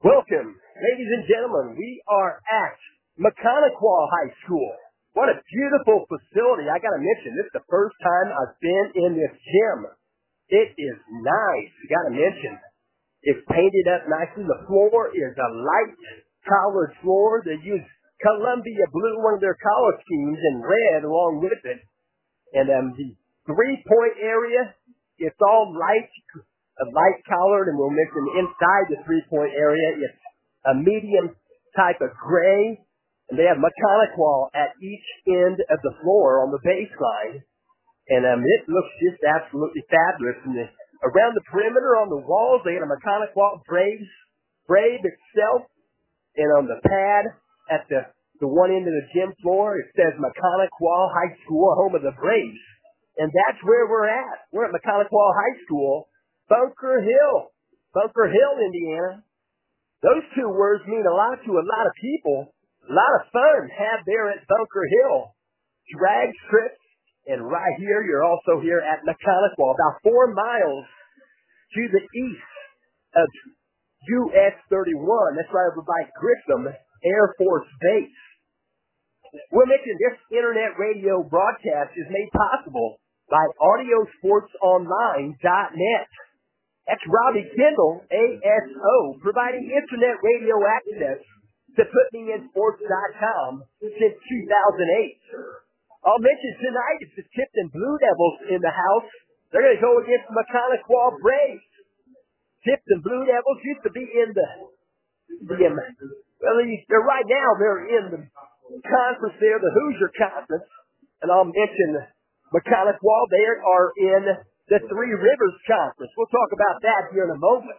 Welcome, ladies and gentlemen. We are at Mechaniqual High School. What a beautiful facility. I got to mention, this is the first time I've been in this gym. It is nice. Got to mention, it's painted up nicely. The floor is a light colored floor. They use Columbia blue, one of their color schemes, and red along with it. And the three-point area, it's all light colored, and we'll mention inside the three-point area, it's a medium type of gray, and they have Mechaniqual at each end of the floor on the baseline, and it looks just absolutely fabulous. And around the perimeter on the walls, they have a Mechaniqual brave itself, and on the pad at the one end of the gym floor, it says Mechaniqual High School, home of the Braves, and that's where we're at. We're at Mechaniqual High School, Bunker Hill, Indiana. Those two words mean a lot to a lot of people. A lot of fun had there at Bunker Hill. Drag strips, and right here, you're also here at Mechaniqual, about 4 miles to the east of US 31. That's right over by Grissom Air Force Base. We'll mention this internet radio broadcast is made possible by AudioSportsOnline.net. That's Robbie Kendall, ASO, providing internet radio access to PutMeInSports.com since 2008. I'll mention tonight it's the Tipton Blue Devils in the house. They're going to go against the Mechaniqual Braves. Tipton Blue Devils used to be in they're right now they're in the conference there, the Hoosier Conference, and I'll mention Mechaniqual. They are in the Three Rivers Conference. We'll talk about that here in a moment.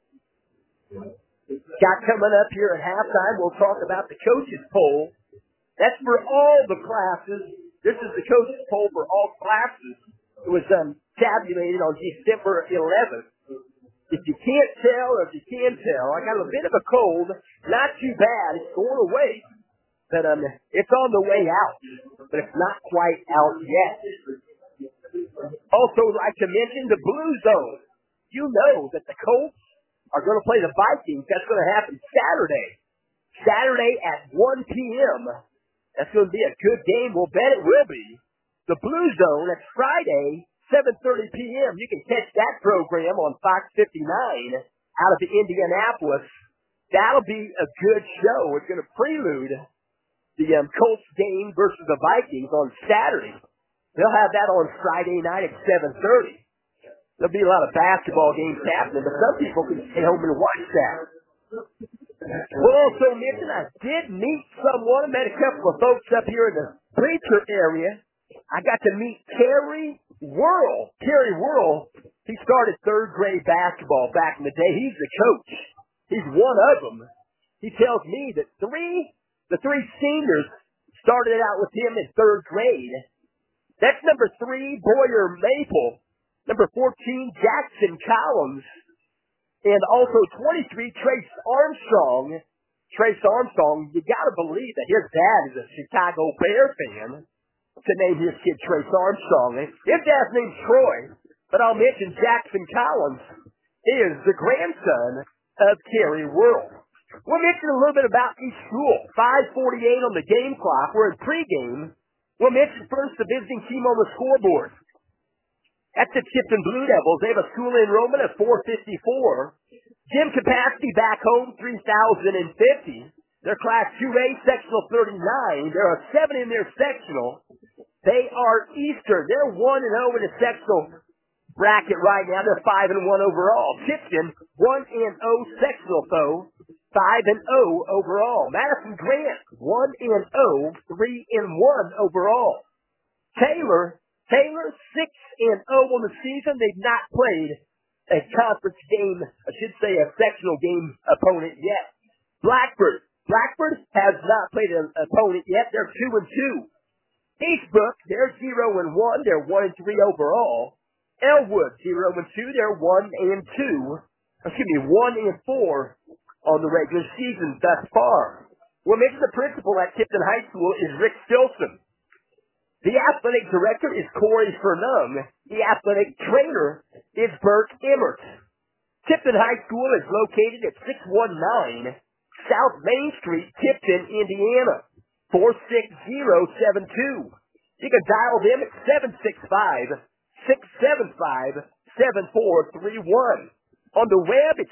Got coming up here at halftime, we'll talk about the coaches poll. That's for all the classes. This is the coaches poll for all classes. It was tabulated on December 11th. If you can't tell, or if you can tell, I got a bit of a cold. Not too bad. It's going away. But it's on the way out. But it's not quite out yet. Also, like to mention the Blue Zone. You know that the Colts are going to play the Vikings. That's going to happen Saturday at 1 p.m. That's going to be a good game. We'll bet it will be. The Blue Zone, that's Friday, 7:30 p.m. You can catch that program on Fox 59 out of Indianapolis. That'll be a good show. It's going to prelude the Colts game versus the Vikings on Saturday. They'll have that on Friday night at 7:30. There'll be a lot of basketball games happening, but some people can stay home and watch that. We'll also mention I did meet someone. I met a couple of folks up here in the preacher area. I got to meet Terry Worrell. Terry Worrell, he started third grade basketball back in the day. He's the coach. He's one of them. He tells me that the three seniors started out with him in third grade. That's number 3, Boyer Maple. Number 14, Jackson Collins. And also 23, Trace Armstrong. Trace Armstrong, you got to believe that his dad is a Chicago Bear fan to name his kid Trace Armstrong. His dad's name's Troy, but I'll mention Jackson Collins is the grandson of Terry Worrell. We'll mention a little bit about each school. 5:48 on the game clock. We're in pregame. We'll mention first the visiting team on the scoreboard. That's the Tipton Blue Devils. They have a school enrollment of 454. Gym capacity back home, 3,050. They're Class 2A, Sectional 39. There are 7 in their sectional. They are Eastern. They're 1-0 in the sectional bracket right now. They're 5-1 overall. Tipton, 1-0 sectional foe. 5-0 overall. Madison Grant, 1-0, 3-1 overall. Taylor, 6-0 on the season. They've not played a conference game, I should say a sectional game opponent yet. Blackford has not played an opponent yet. They're 2-2. Eastbrook, they're 0-1. They're 1-3 overall. Elwood, 0-2. They're 1-2. 1-4. On the regular season thus far. We'll mention the principal at Tipton High School is Rick Stilson. The athletic director is Corey Fernum. The athletic trainer is Bert Emmert. Tipton High School is located at 619 South Main Street, Tipton, Indiana, 46072. You can dial them at 765-675-7431. On the web, it's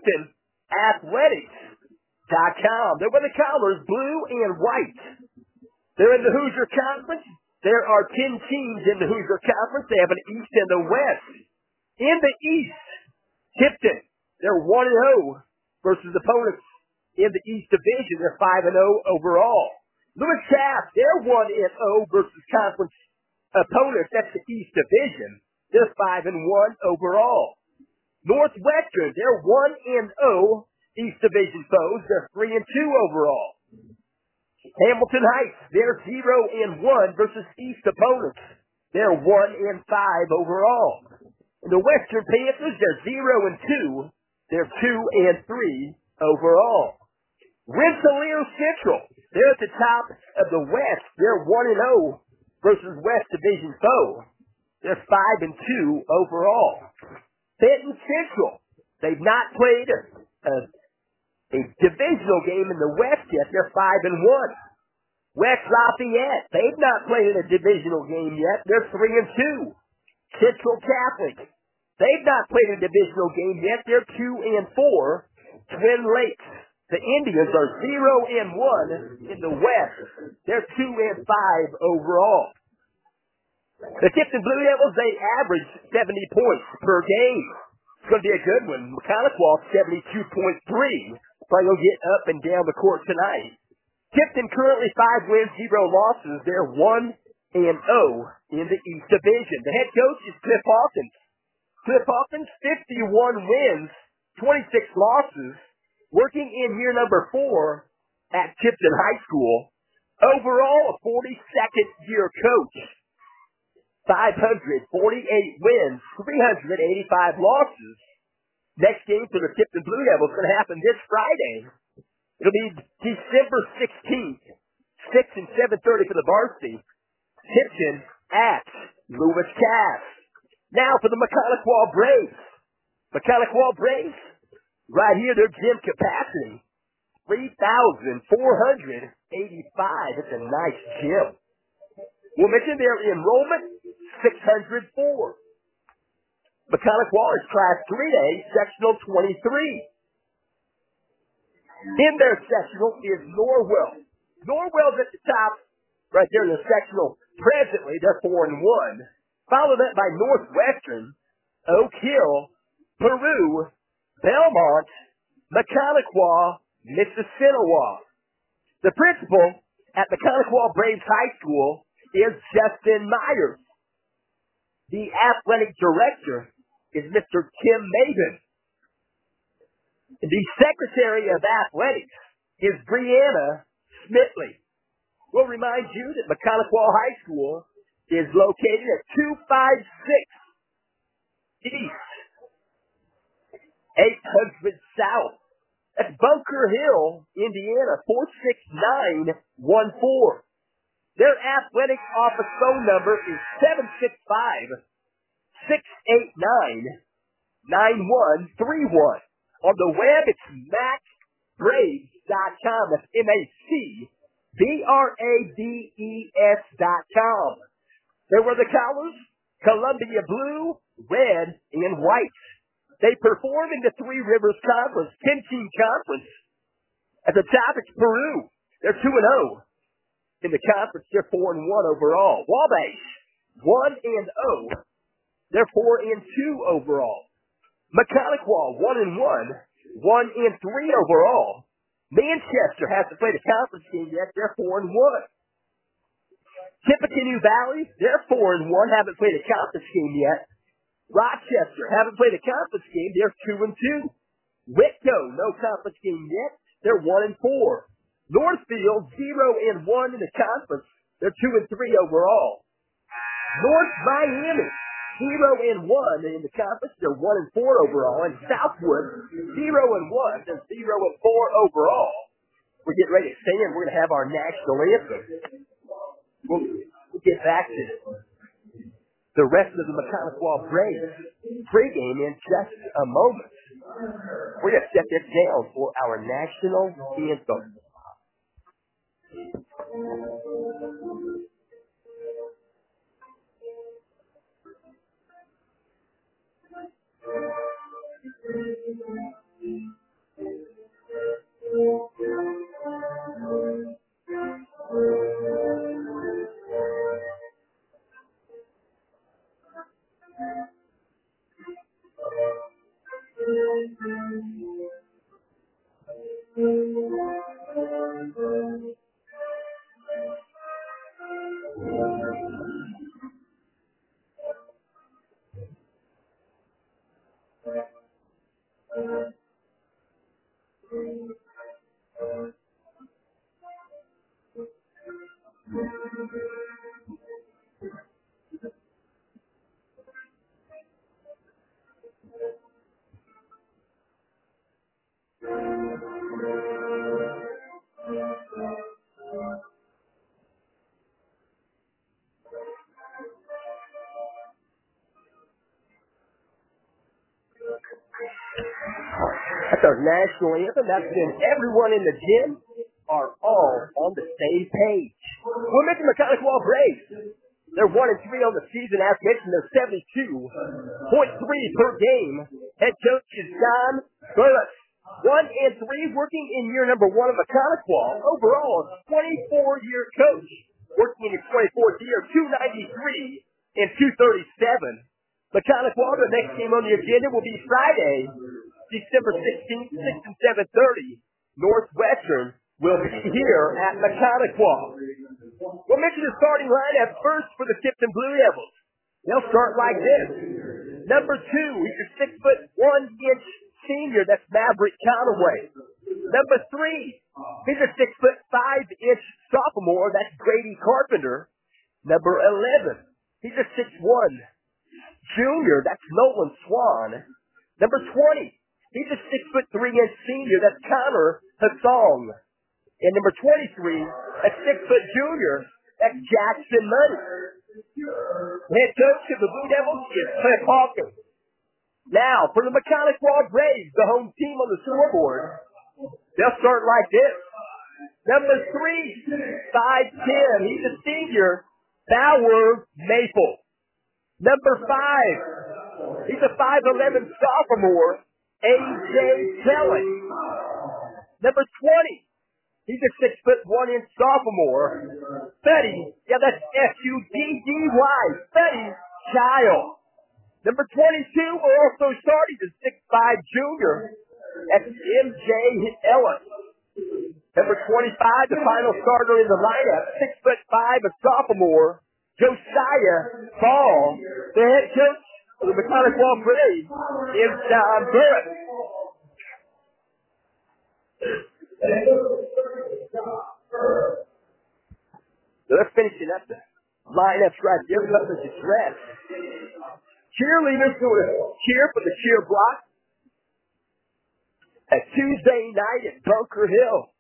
TiptonAthletics.com. They're with the colors, blue and white. They're in the Hoosier Conference. There are 10 teams in the Hoosier Conference. They have an East and a West. In the East, Tipton, they're 1-0 versus opponents in the East Division. They're 5-0 overall. Lewis Cass, they're 1-0 versus conference opponents. That's the East Division. They're 5-1 overall. Northwestern, they're 1-0 East Division foes. They're 3-2 overall. Hamilton Heights, they're 0-1 versus East opponents. They're 1-5 overall. And the Western Panthers, they're 0-2. They're 2-3 overall. Rensselaer Central, they're at the top of the West. They're 1-0 versus West Division foe. They're 5-2 overall. Benton Central, they've not played a divisional game in the West yet. They're 5-1. West Lafayette, they've not played in a divisional game yet. They're 3-2. Central Catholic, they've not played a divisional game yet. They're 2-4. Twin Lakes, the Indians are 0-1 in the West. They're 2-5 overall. The Tipton Blue Devils, they average 70 points per game. It's going to be a good one. McConaughey, 72.3. Probably going to get up and down the court tonight. Tipton currently 5 wins, 0 losses. They're 1-0 in the East Division. The head coach is Cliff Hawkins. Cliff Hawkins, 51 wins, 26 losses, working in year number 4 at Tipton High School. Overall, a 42nd year coach. 548 wins, 385 losses. Next game for the Tipton Blue Devils is going to happen this Friday. It'll be December 16th, 6 and 7:30 for the varsity. Tipton at Lewis Cass. Now for the McConaughey Braves. McConaughey Braves, right here, their gym capacity, 3,485. It's a nice gym. We'll mention their enrollment, 604. McConaughey is Class 3A, Sectional 23. In their sectional is Norwell. Norwell's at the top, right there in the sectional. Presently, they're 4-1. Followed up by Northwestern, Oak Hill, Peru, Belmont, McConaughey, Mississinawa. The principal at McConaughey Braves High School is Justin Myers. The athletic director is Mr. Tim Maben. The secretary of athletics is Brianna Smithley. We'll remind you that McConaughey High School is located at 256 East, 800 South. That's Bunker Hill, Indiana, 46914. Their athletic office phone number is 765-689-9131. On the web, it's MacBraves.com. That's MacBraves.com. There were the colors, Columbia blue, red, and white. They perform in the Three Rivers Conference, 10-team conference. At the top, it's Peru. They're 2-0. In the conference, they're 4-1 overall. Wabash, 1-0. They're 4-2 overall. McConaughey, 1-1, 1-3 overall. Manchester hasn't played a conference game yet. They're 4-1. Tippecanoe Valley, they're 4-1, haven't played a conference game yet. Rochester haven't played a conference game. They're 2-2. Whitco, no conference game yet. They're 1-4. Northfield, 0-1 in the conference. They're 2-3 overall. North Miami, 0-1 in the conference. They're 1-4 overall. And Southwood, 0-1. They're 0-4 overall. We're getting ready to stand. We're going to have our national anthem. We'll get back to the rest of the McConaughey Braves pregame in just a moment. We're going to set this down for our national anthem. That's our national anthem. That's been everyone in the gym are all on the same page. We're making Mechanical Braves. They're 1-3 on the season. As mentioned, they're 72.3 per game. Head coach is John Burles. 1-3, working in year number 1 of Mechanical. Overall, a 24-year coach, working in his 24th year, 293 and 237. Mechanical, the next game on the agenda will be Friday, December 16th, 6 and 7:30. Northwestern will be here at Mechanical. We'll mention the starting lineup first for the Tipton Blue Devils. They'll start like this. Number 2, he's a 6'1" senior. That's Maverick Conaway. Number 3, he's a 6'5" sophomore. That's Grady Carpenter. Number 11, he's a 6'1" junior. That's Nolan Swan. Number 20, he's a 6'3" senior. That's Connor Hassong. And number 23, a 6-foot junior. That's Jackson Money. Head coach of the Blue Devils is Cliff Hawkins. Now, for the Mechanical Braves, the home team on the scoreboard, they'll start like this. Number 3, 5'10", he's a senior, Bauer Maple. Number 5, he's a 5'11" sophomore, A.J. Kelly. Number 20, he's a 6'1" sophomore, Fetty. Yeah, that's Fuddy, Fetty Child. Number 22 will also start. He's a 6'5" junior. That's M.J. Ellis. Number 25, the final starter in the lineup, 6'5", a sophomore, Josiah Ball. The head coach of the Mechanical Braves is John Burris. So they're finishing up the lineups right there. Nothing to dress. Cheerleaders going to cheer for the cheer block at Tuesday night at Bunker Hill.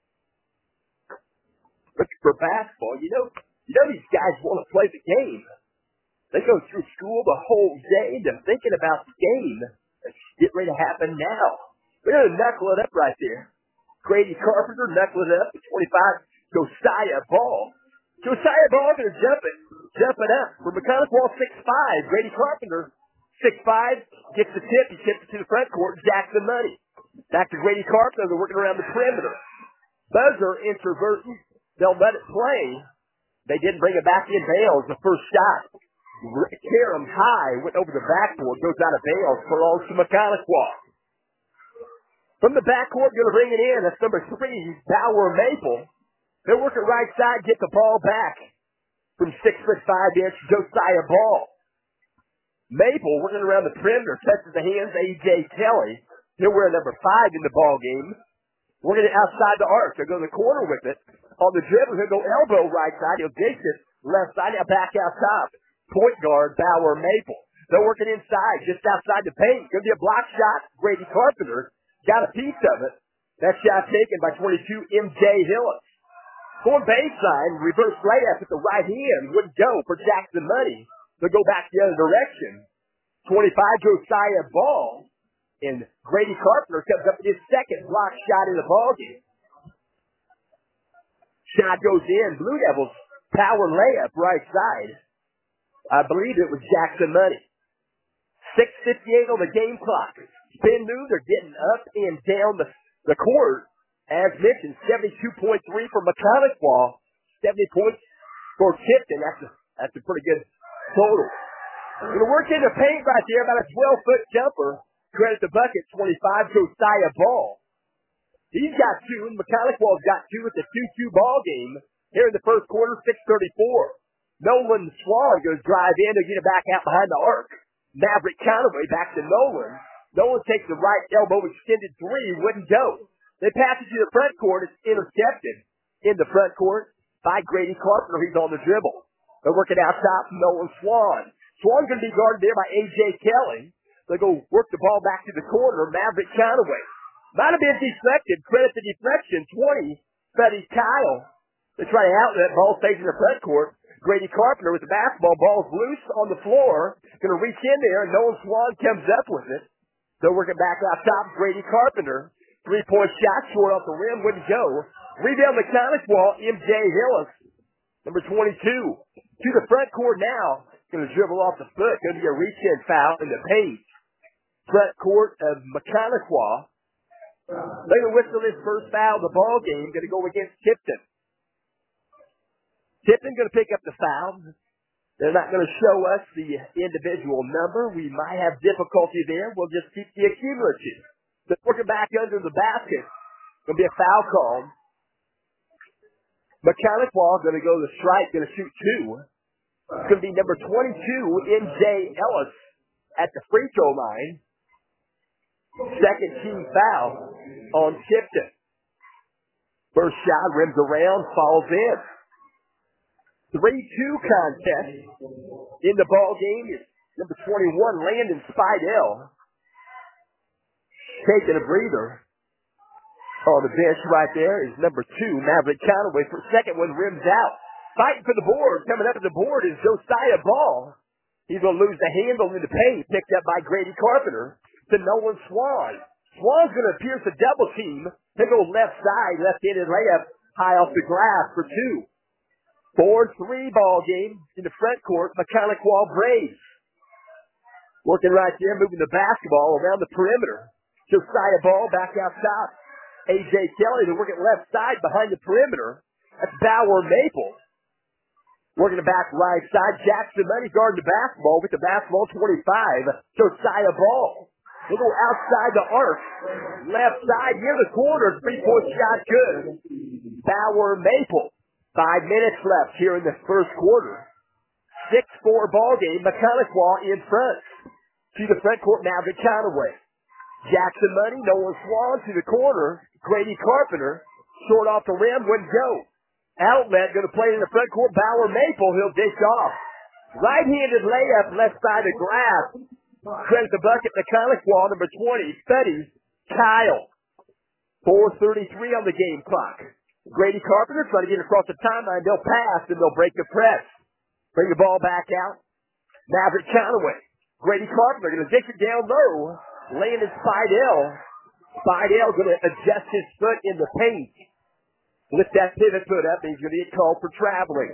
Looking for basketball. You know these guys want to play the game. They go through school the whole day. They're thinking about the game that's getting ready to happen now. We're going to knuckle it up right there. Grady Carpenter knuckle it up at 25. Josiah Ball. Josiah Ball going to jump it up. For Mechanical 6'5", Grady Carpenter 6'5", gets the tip. He tips it to the front court. Jackson Money. Back to Grady Carpenter. They're working around the perimeter. Buzzer introverting. They'll let it play. They didn't bring it back in Bales. The first shot. Karam high. Went over the backboard. Goes out of Bales. Belongs to Mechanical. From the backcourt, going to bring it in. That's number 3, Bauer Maple. They're working right side, get the ball back from 6'5" Josiah Ball. Maple working around the perimeter, touches the hands, A.J. Kelly. He'll wear number 5 in the ball game. Working it outside the arc. He'll go to the corner with it. On the dribble, he'll go elbow right side. He'll dish it left side. He'll back out top. Point guard, Bauer Maple. They're working inside, just outside the paint. Going to be a block shot. Grady Carpenter got a piece of it. That shot taken by 22, M.J. Hillis. Going baseline, reverse layup at the right hand. Wouldn't go for Jackson Money. They'll go back the other direction. 25, Josiah Ball. And Grady Carpenter comes up with his second block shot in the ballgame. Shot goes in. Blue Devils power layup right side. I believe it was Jackson Money. 6:58 on the game clock. Spin move. They're getting up and down the court. As mentioned, 72.3 for Mechanic-Wall. 70 points for Tipton. That's a pretty good total. Going to work in the paint right there, about a 12-foot jumper. Credit the bucket, 25, Josiah Ball. He's got two, and Mechanic-Wall's got two with the 2-2 ball game here in the first quarter, 6:34. Nolan Swan goes drive in to get it back out behind the arc. Maverick Counterway back to Nolan. Nolan takes the right elbow extended three, wouldn't go. They pass it to the front court. It's intercepted in the front court by Grady Carpenter. He's on the dribble. They're working out top from Nolan Swan. Swan's going to be guarded there by A.J. Kelly. They go work the ball back to the corner. Maverick Counterway. Might have been deflected. Credit the deflection. 20. Fetty Kyle. They try to outlet. Ball stays in the front court. Grady Carpenter with the basketball. Ball's loose on the floor. Going to reach in there. Nolan Swan comes up with it. They're working back out top. Grady Carpenter. 3-point shot short off the rim. Wouldn't go. Rebound Mechanic-Wall. M.J. Hillis. Number 22. To the front court now. Going to dribble off the foot. Going to get a reach-in foul in the paint. Front court of Mechanic-Wall. They're going to whistle his first foul of the ball game. Going to go against Tipton. Tipton going to pick up the foul. They're not going to show us the individual number. We might have difficulty there. We'll just keep the accumulative. They're working back under the basket. Going to be a foul call. Mechanic-Wall going to go to the strike. Going to shoot two. It's going to be number 22, M.J. Ellis, at the free throw line. Second team foul on Tipton. First shot rims around, falls in. 3-2 contest in the ball game is number 21, Landon Spidell. Taking a breather. On the bench right there is number 2, Maverick Counterway. For second one, rims out. Fighting for the board. Coming up to the board is Josiah Ball. He's going to lose the handle in the paint. Picked up by Grady Carpenter to Nolan Swan. Swan's going to pierce a double team. He'll go left side, left-handed layup, high off the glass for 2. 4-3 ball game in the front court. Mechanic-Wall Braves. Working right there, moving the basketball around the perimeter. Josiah Ball back out top. A.J. Kelly, they're working left side behind the perimeter. That's Bauer Maple. Working the back right side. Jackson Money guarding the basketball with the basketball 25. Josiah Ball. They go outside the arc. Left side near the corner. 3-point shot good. Bauer Maple. 5 minutes left here in the first quarter. 6-4 ball game. Mechanic-Wall in front. To the front court, Maverick Counterway. Jackson Money, Nolan Swan to the corner. Grady Carpenter. Short off the rim, wouldn't go. Outlet, going to play in the front court. Bauer Maple, he'll dish off. Right-handed layup, left side of glass. Credit the bucket, Mechanic-Wall, number 20, Fetty Kyle. 4:33 on the game clock. Grady Carpenter trying to get across the timeline. They'll pass, and they'll break the press. Bring the ball back out. Maverick Counterway. Grady Carpenter going to dish it down low. Landon Spidell. Spidell going to adjust his foot in the paint. Lift that pivot foot up, and he's going to get called for traveling.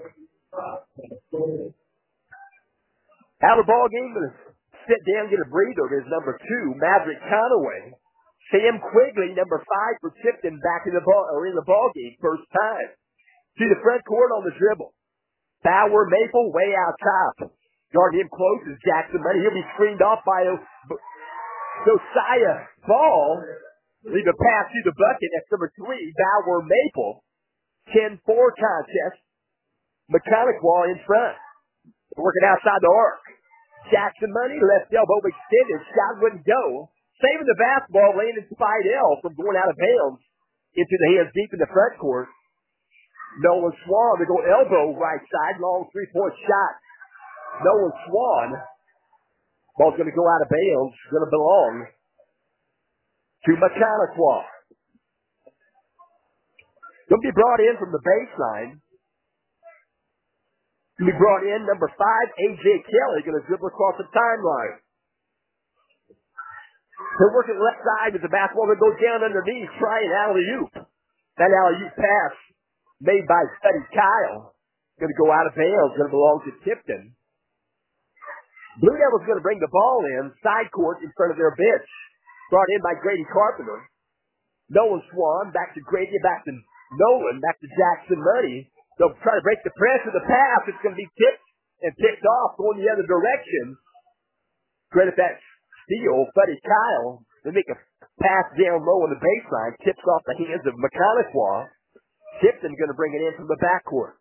Out of ball game, going to sit down, get a breather. There's number 2, Maverick Counterway. Sam Quigley, number 5 for Tipton, back in the ball game, first time. To the front court on the dribble. Bauer Maple way out top. Guard him close is Jackson Money. He'll be screened off by Josiah Ball. Leave a pass to the bucket. That's number 3, Bauer Maple. 10-4 contest. Mechanic-Wall in front. Working outside the arc. Jackson Money, left elbow extended. Shot wouldn't go. Saving the basketball, Landon Spidell from going out of bounds into the hands deep in the front court. Nolan Swan to go elbow right side. Long 3-point shot. Nolan Swan. Ball's going to go out of bounds. Going to belong to Mechanic-Wall. Going to be brought in from the baseline. Going to be brought in number 5, A.J. Kelly. Going to dribble across the timeline. They're working left side with the basketball. They go down underneath, try an alley-oop. That alley-oop pass made by Buddy Kyle. Going to go out of bounds. Going to belong to Tipton. Blue Devils going to bring the ball in, side court in front of their bench. Brought in by Grady Carpenter. Nolan Swan, back to Grady, back to Nolan, back to Jackson Money. They'll try to break the press with the pass. It's going to be tipped and picked off going the other direction. Credit that steal, Buddy Kyle. They make a pass down low on the baseline. Tips off the hands of McConaughey. Tipton going to bring it in from the backcourt.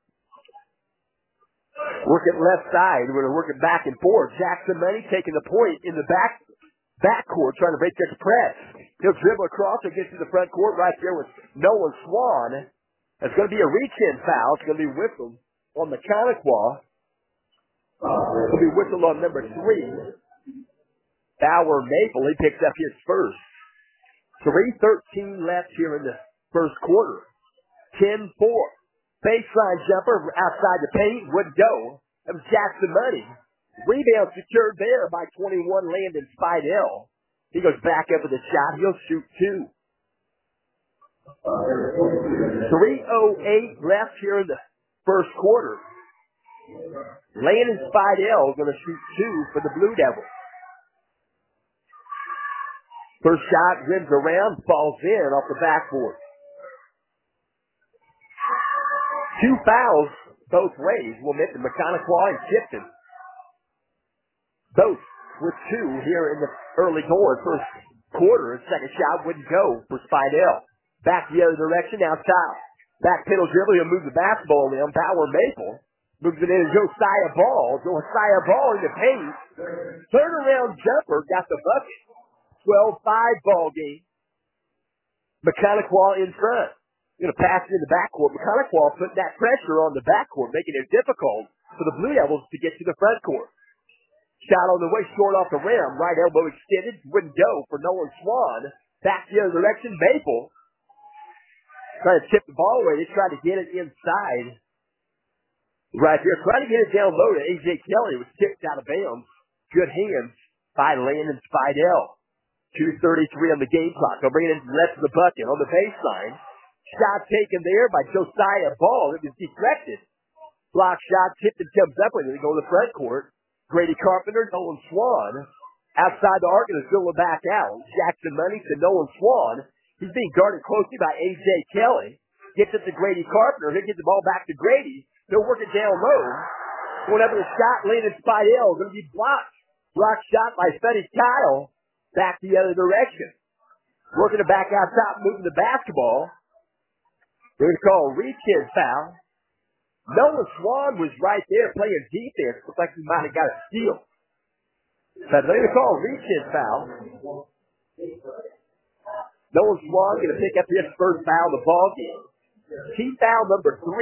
Working left side. We're working back and forth. Jackson Money taking the point in the backcourt, trying to break this press. He'll dribble across and get to the front court right there with Nolan Swan. It's going to be a reach-in foul. It's going to be whistled on McConaughey. It'll be whistled on number 3. Bauer Maple, he picks up his first. 3:13 left here in the first quarter. 10-4. Baseline jumper outside the paint, wouldn't go. That was Jackson Money. Rebound secured there by 21 Landon Spidell. He goes back up with a shot. He'll shoot 2. 3:08 left here in the first quarter. Landon Spidell going to shoot 2 for the Blue Devils. First shot rims around, falls in off the backboard. 2 fouls both ways will make the McConaughey and Tipton. Both with 2 here in the early going first quarter. Second shot wouldn't go for Spidell. Back the other direction, now Kyle. Back pedal dribble, he'll move the basketball in. Bauer Maple moves it in. Josiah Ball in the paint. Turnaround jumper, got the bucket. 12-5 ball game. McConaughey in front. Going to pass it in the backcourt. McConaughey putting that pressure on the backcourt, making it difficult for the Blue Devils to get to the front court. Shot on the way, short off the rim. Right elbow extended, wouldn't go for Nolan Swan. Back the other direction, Maple. Trying to tip the ball away. They tried to get it inside. Right here. Trying to get it down low to A.J. Kelly. It was tipped out of bounds. Good hands by Landon Spidell. 2:33 on the game clock. They'll bring it in left of the bucket on the baseline. Shot taken there by Josiah Ball. It was deflected. Block shot, tipped and comes up with it. They go to the front court. Grady Carpenter, Nolan Swan. Outside the arc, and fill it back out. Jackson Money to Nolan Swan. He's being guarded closely by A.J. Kelly. Gets it to Grady Carpenter. He'll get the ball back to Grady. They'll work it down low. Going up with a shot, Landon Spidell. Going to be blocked. Block shot by Buddy Kyle. Back the other direction. Working it back out top, moving the basketball. They're going to call a reach-in foul. Nolan Swan was right there playing defense. Looks like he might have got a steal. But they're going to call a reach-in foul. Nolan Swan going to pick up his first foul of the ball game. Team foul number 3.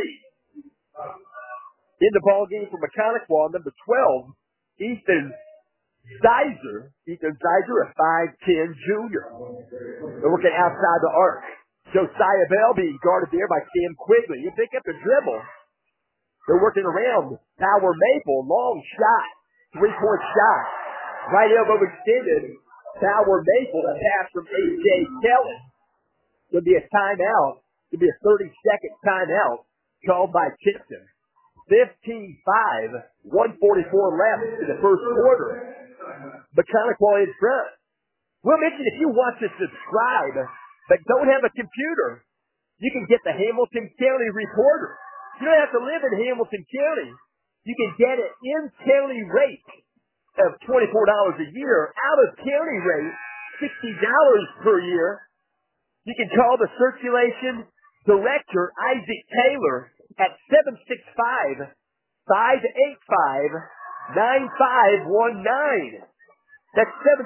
In the ball game for McConaughey, number 12, Ethan Zeiser, a 5'10 junior. They're working outside the arc. Josiah Bell being guarded there by Sam Quigley. You pick up the dribble. They're working around. Bauer Maple, long shot. 3-point shot. Right elbow extended. Bauer Maple, a pass from A.J. Kelly. It'll be a timeout. It'll be a 30-second timeout called by Tipton. 15-5, 1:44 left in the first quarter. McConaughey in front. We'll mention if you want to subscribe but don't have a computer, you can get the Hamilton County Reporter. You don't have to live in Hamilton County. You can get it in county rate of $24 a year. Out of county rate, $60 per year. You can call the circulation director, Isaac Taylor, at 765-585-9519. That's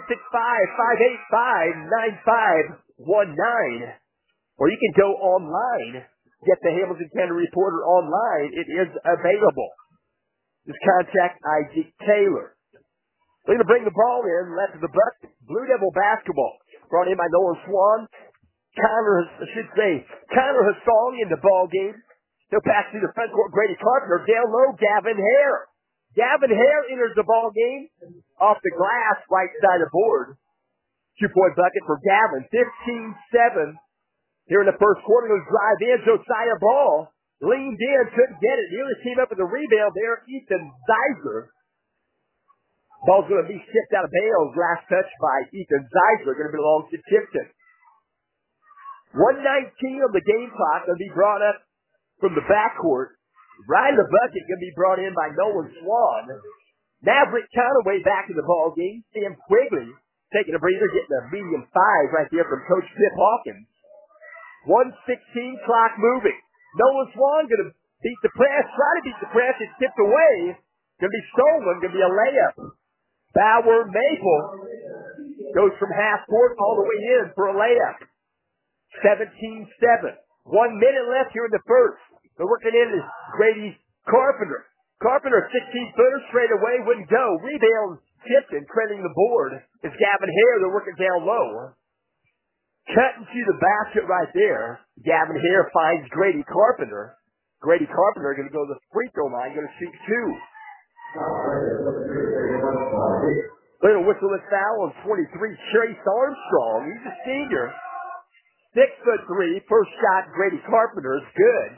765-585-9519. Or you can go online, get the Hamilton County Reporter online. It is available. Just contact Isaac Taylor. We're going to bring the ball in, left of the bucket. Blue Devil basketball. Brought in by Nolan Swan. Connor Hassan in the ball game. He'll pass through the front court. Grady Carpenter. Down low, Gavin Hare. Gavin Hare enters the ball game off the glass, right side of the board. 2-point bucket for Gavin. 15-7 here in the first quarter. Goes drive in. Josiah Ball leaned in, couldn't get it. Nearly came up with a rebound there. Ethan Zeiser. Ball's going to be shipped out of bounds. Last touch by Ethan Zeiser. Going to belong to Tipton. 1:19 of the game clock. Going to be brought up from the backcourt. Right in the bucket. Going to be brought in by Nolan Swan. Maverick Conaway back in the ball game. Sam Quigley taking a breather, getting a medium 5 right there from Coach Pip Hawkins. 1:16 clock moving. Nolan Swan going to beat the press. Try to beat the press. It's tipped away. Going to be stolen. Going to be a layup. Bauer Maple goes from half court all the way in for a layup. 17-7. 1 minute left here in the first. They're working in is Grady Carpenter. Carpenter, 16-footer, straight away, wouldn't go. Rebound, Tipton, trailing the board. It's Gavin Hare. They're working down low. Cutting to the basket right there. Gavin Hare finds Grady Carpenter. Grady Carpenter going to go to the free throw line, going to shoot 2. Little whistle and foul on 23, Chase Armstrong. He's a senior. 6'3", first shot, Grady Carpenter is good.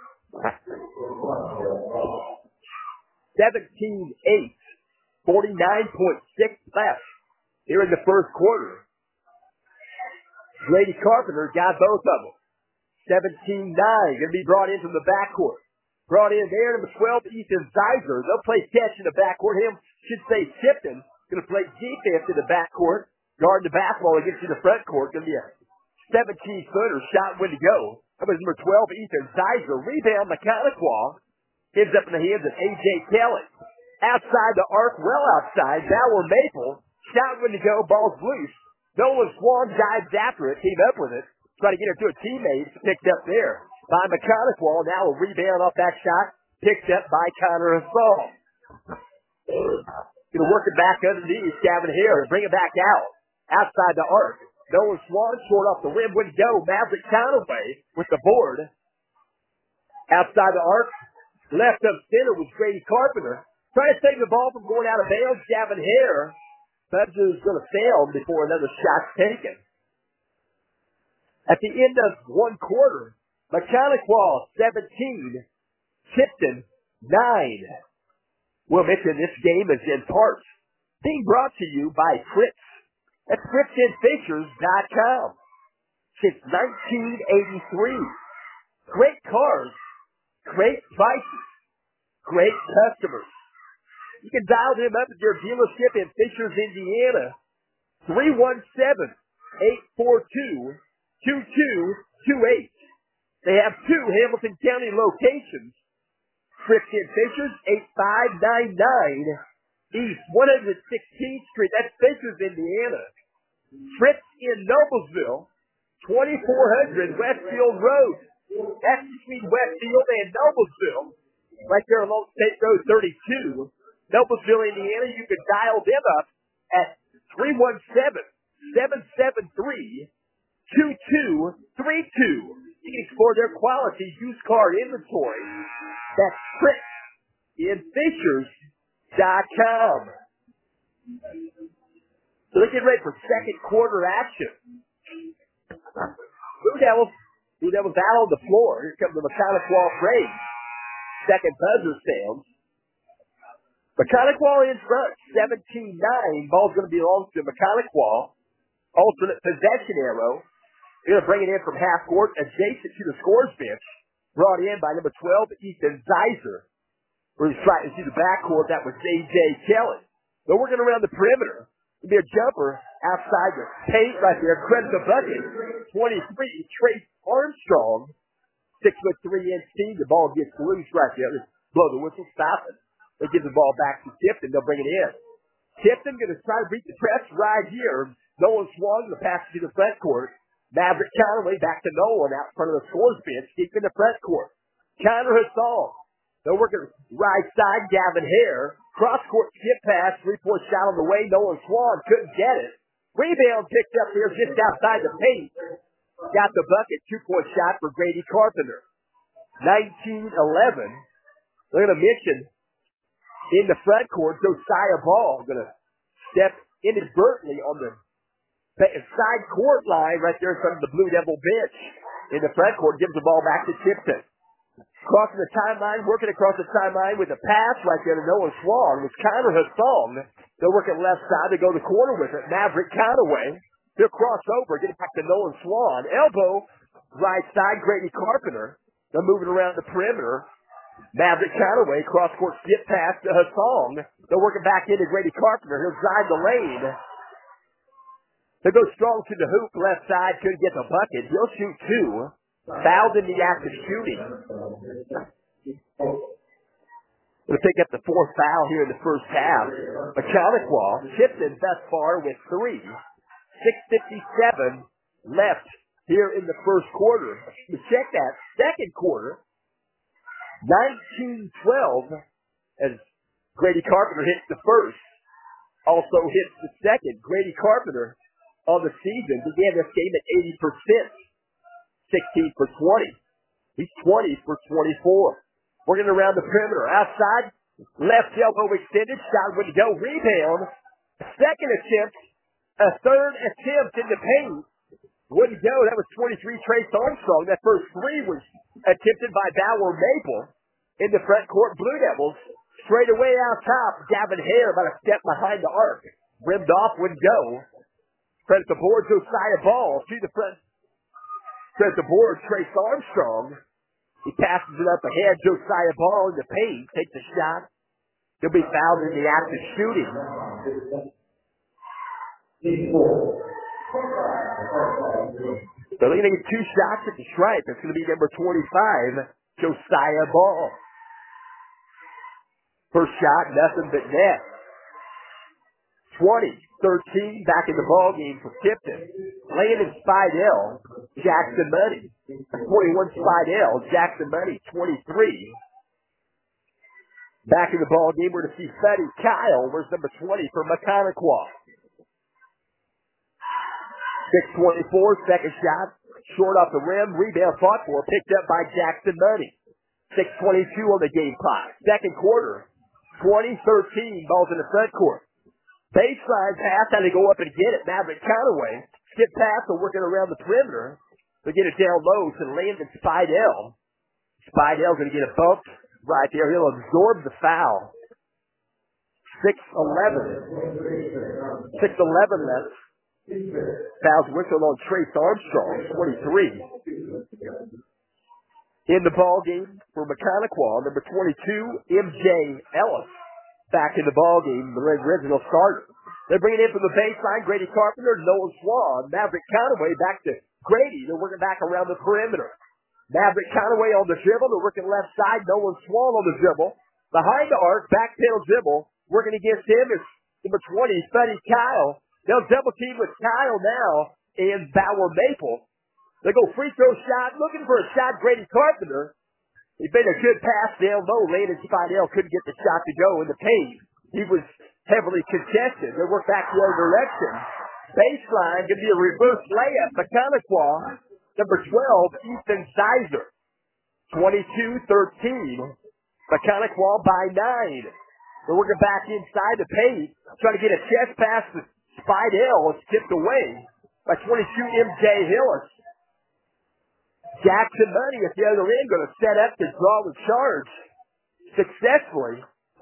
17-8, 49.6 left here in the first quarter. Grady Carpenter got both of them. 17-9, going to be brought in from the backcourt. Brought in there, number 12, Ethan Zeiser. They'll play catch in the backcourt. Him should say Tipton. Going to play defense in the backcourt. Guarding the basketball against in the front court. Going to be a 17-footer. Shot when to go. That was number 12, Ethan Zeiser. Rebound, Mechaniquaw. Ends up in the hands of A.J. Kelly. Outside the arc, well outside. Bauer Maple. Shot when to go. Ball's loose. Nolan Swan dives after it. Came up with it. Try to get it to a teammate. Picked up there by Mechaniquaw. Now a rebound off that shot. Picked up by Connor Assault. Going to work it back underneath. Gavin Hare. Bring it back out. Outside the arc. Nolan Swan short off the rim. Wouldn't go. Maverick Conaway with the board. Outside the arc. Left up center was Grady Carpenter. Trying to save the ball from going out of bounds. Gavin Hare. Budger's going to fail before another shot's taken. At the end of one quarter, Mechaniquaw 17, Tipton 9. We'll mention this game is in parts being brought to you by Fritz. That's FritzandFishers.com. Since 1983. Great cars, great prices, great customers. You can dial them up at their dealership in Fishers, Indiana. 317-842-2228. They have 2 Hamilton County locations. Fritz and Fishers, 8599 East 116th Street. That's Fishers, Indiana. Fritz in Noblesville, 2400 Westfield Road. That's between Westfield and Noblesville. Right there along State Road 32. Noblesville, Indiana. You can dial them up at 317-773-2232. You can explore their quality used car inventory. That's FritzandFishers.com. So they're getting ready for second quarter action. Blue Devils out on the floor. Here comes the Mechaniquaw Braves. Second buzzer sounds. Mechaniquaw in front, 17-9. Ball's going to belong to Mechaniquaw. Alternate possession arrow. They're going to bring it in from half court, adjacent to the scores bench. Brought in by number 12, Ethan Zeiser. We're trying to see the backcourt. That was A.J. Kelly. They're working around the perimeter. It'll be a jumper outside the paint right there. Credit the bucket. 23, Trace Armstrong. 6'3" team. The ball gets loose right there. Just blow the whistle, stop it. They give the ball back to Tipton. They'll bring it in. Tipton going to try to beat the press right here. Nolan Swan going to pass it to the front court. Maverick Conaway back to Nolan out in front of the scores bench, deep in the front court. Connor Hassan. They're working right side. Gavin Hare. Cross court skip pass. 3-point shot on the way. Nolan Swan couldn't get it. Rebound picked up here just outside the paint. Got the bucket. 2-point shot for Grady Carpenter. 19-11. They're going to mention in the front court, Josiah Ball going to step inadvertently on the side court line right there in front of the Blue Devil bench. In the front court, gives the ball back to Tipton. Crossing the timeline, working across the timeline with a pass right there to Noah Swan was Connor Hassan. They're working left side to go to the corner with it. Maverick Conaway. They'll cross over, get it back to Nolan Swan. Elbow, right side, Grady Carpenter. They're moving around the perimeter. Maverick Conaway, cross-court skip pass to Hassan. They're working back into Grady Carpenter. He'll drive the lane. He'll go strong to the hoop, left side, couldn't get the bucket. He'll shoot two. Fouled in the act of shooting. We'll pick up the fourth foul here in the first half. Mechanical, Tipton thus far with 3. 6:57 left here in the first quarter. To check that, second quarter, 19-12 as Grady Carpenter hits the first. Also hits the second. Grady Carpenter on the season began this game at 80%. 16 for 20. He's 20 for 24. Working around the perimeter. Outside, left elbow extended. Shot wouldn't go. Rebound. Second attempt. A third attempt in the paint. Wouldn't go. That was 23 Trace Armstrong. That first three was attempted by Bauer Maple in the front court. Blue Devils straight away out top. Gavin Hare about a step behind the arc. Rimmed off. Wouldn't go. Credit the board. Josiah Ball to the front. Credit the board. Trace Armstrong. He passes it up ahead. Josiah Ball in the paint. Takes a shot. He'll be fouled in the act of shooting. So they're going to get 2 shots at the stripe. It's going to be number 25, Josiah Ball. First shot, nothing but net. 20-13 back in the ball game for Tipton. Landon Spidell, Jackson Money. 21 Spidell, Jackson Money, 23. Back in the ball game, we're to see Fetty Kyle. Where's number 20 for Mechanical? 6:24, second shot. Short off the rim. Rebound fought for. Picked up by Jackson Money. 6:22 on the game clock. Second quarter. 20-13. Ball's in the front court. Baseline pass. How they go up and get it. Maverick Conaway. Skip pass. They're working around the perimeter. They get it down low to Landon Spidell. Spidell's going to get a bump right there. He'll absorb the foul. 6:11 left. Fouls whistled on Trace Armstrong, 23. In the ball game for Mechanical, number 22, MJ Ellis. Back in the ball game, the original starter. They're bringing in from the baseline, Grady Carpenter, Noah Swan, Maverick Conaway back to Grady. They're working back around the perimeter. Maverick Conaway on the dribble. They're working left side. Noah Swan on the dribble. Behind the arc, back pedal dribble. Working against him is number 20, Fetty Kyle. They'll double team with Kyle now and Bauer Maple. They go free throw shot. Looking for a shot, Grady Carpenter. He made a good pass down low. Landon Spidell couldn't get the shot to go in the paint. He was heavily contested. They work back the other direction. Baseline, going to be a reverse layup. Mechanical, number 12, Ethan Sizer. 22-13. Mechanical by 9. They're working back inside the paint. Trying to get a chest pass to Spidell. It's tipped away by 22, MJ Hillis. Jackson Money at the other end going to set up to draw the charge successfully.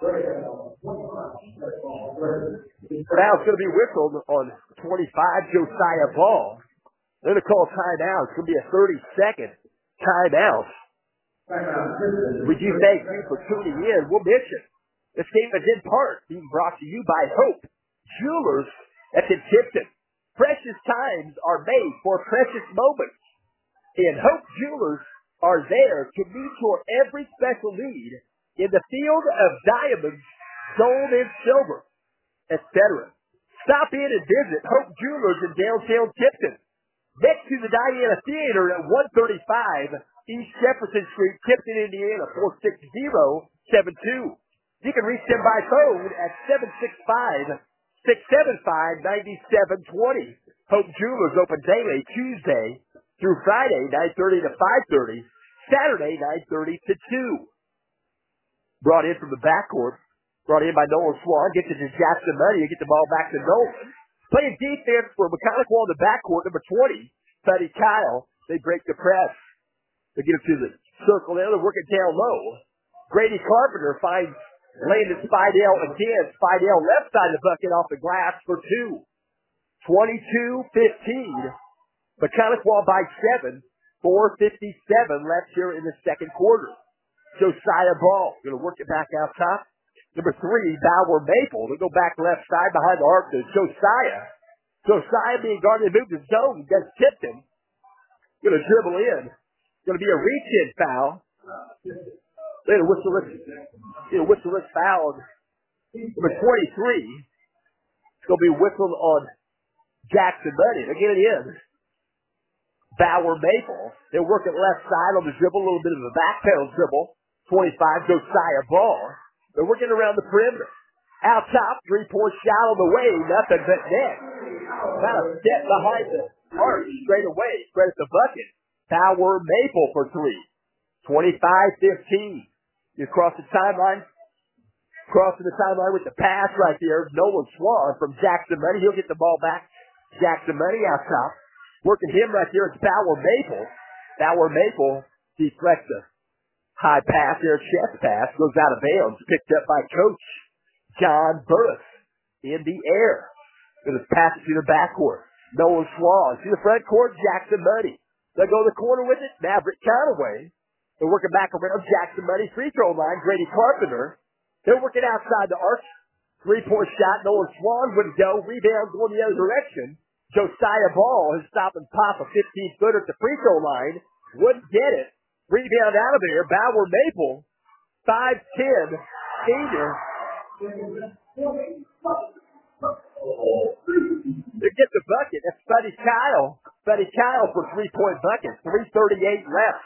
Now it's going to be whistled on 25, Josiah Ball. They're going to call timeout. It's going to be a 30-second timeout. We do thank you for tuning in. We'll miss you. This game is in part being brought to you by Hope Jewelers at Tipton. Precious times are made for precious moments. And Hope Jewelers are there to meet your every special need in the field of diamonds, gold, and silver, etc. Stop in and visit Hope Jewelers in downtown Tipton. Next to the Diana Theater at 135 East Jefferson Street, Tipton, Indiana, 46072. You can reach them by phone at 765-675-9720. Hope Jewelers open daily Tuesday through Friday, 9:30 to 5:30. Saturday, 9:30 to 2. Brought in from the backcourt. Brought in by Nolan Swan. Gets it to Jackson Money. You get the ball back to Nolan. Playing defense for Mechanical on the backcourt, number 20, Buddy Kyle. They break the press. They get it to the circle there. They're working down low. Grady Carpenter finds Landon Spidell again. Spidell left side of the bucket off the glass for two. 22-15. Mechanical by 7. 4:57 left here in the second quarter. Josiah Ball going to work it back out top. Number 3, Bauer Maple. They go back left side behind the arc to Josiah. Josiah being guarded, moved his zone. Gets tipped him. Going to dribble in. Going to be a reach-in foul. Later whistle foul. Number 23. It's going to be whistled on Jackson Money. They're getting in. Bauer Maple. They're working left side on the dribble. A little bit of a back pedal dribble. 25, Josiah Ball. They're working around the perimeter. Out top, 3-point shot on the way. Nothing but net. Kind of step behind the arc straight away. Straight at the bucket. Bauer Maple for 3. 25-15. You cross the timeline. Crossing the timeline with the pass right there. Nolan Swan from Jackson Money. He'll get the ball back. Jackson Money out top. Working him right there. It's Bauer Maple. Bauer Maple deflects a high pass there. Chest pass. Goes out of bounds. Picked up by Coach John Burris. In the air. Going to pass it to the backcourt. Nolan Swan. To the front court. Jackson Money. They go to the corner with it. Maverick Conaway. They're working back around Jackson Money. Free throw line. Grady Carpenter. They're working outside the arc. 3-point shot. Nolan Swan wouldn't go. Rebound going the other direction. Josiah Ball has stopped and popped a 15-footer at the free throw line. Wouldn't get it. Rebound out of there. Bauer Maple. 5'10". Senior. They get the bucket. That's Buddy Kyle. Buddy Kyle for 3-point bucket. 3:38 left.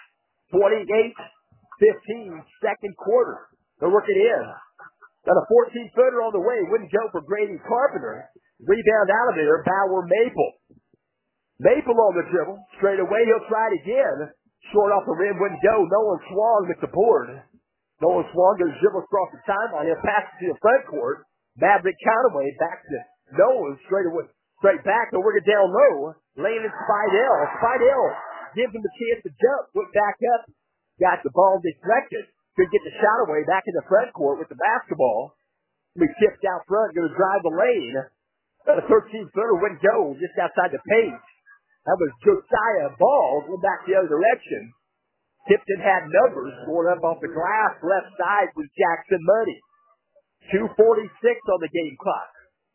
28-15, second quarter. They're working in. Got a 14-footer on the way. Wouldn't go for Grady Carpenter. Rebound out of there. Bauer Maple. Maple on the dribble. Straight away. He'll try it again. Short off the rim. Wouldn't go. Nolan Swan with the board. Nolan Swan goes dribble across the timeline. He'll pass it to the front court. Maverick Conaway back to Nolan. Straight away. Straight back. They'll work it down low. Landon Spidell. Spidell gives him the chance to jump. Look back up. Got the ball deflected. Could get the shot away back in the front court with the basketball. He tipped out front. Going to drive the lane. A 13-footer wouldn't go just outside the paint. That was Josiah Ball going back the other direction. Tipton had numbers going up off the glass. Left side was Jackson Money. 2:46 on the game clock.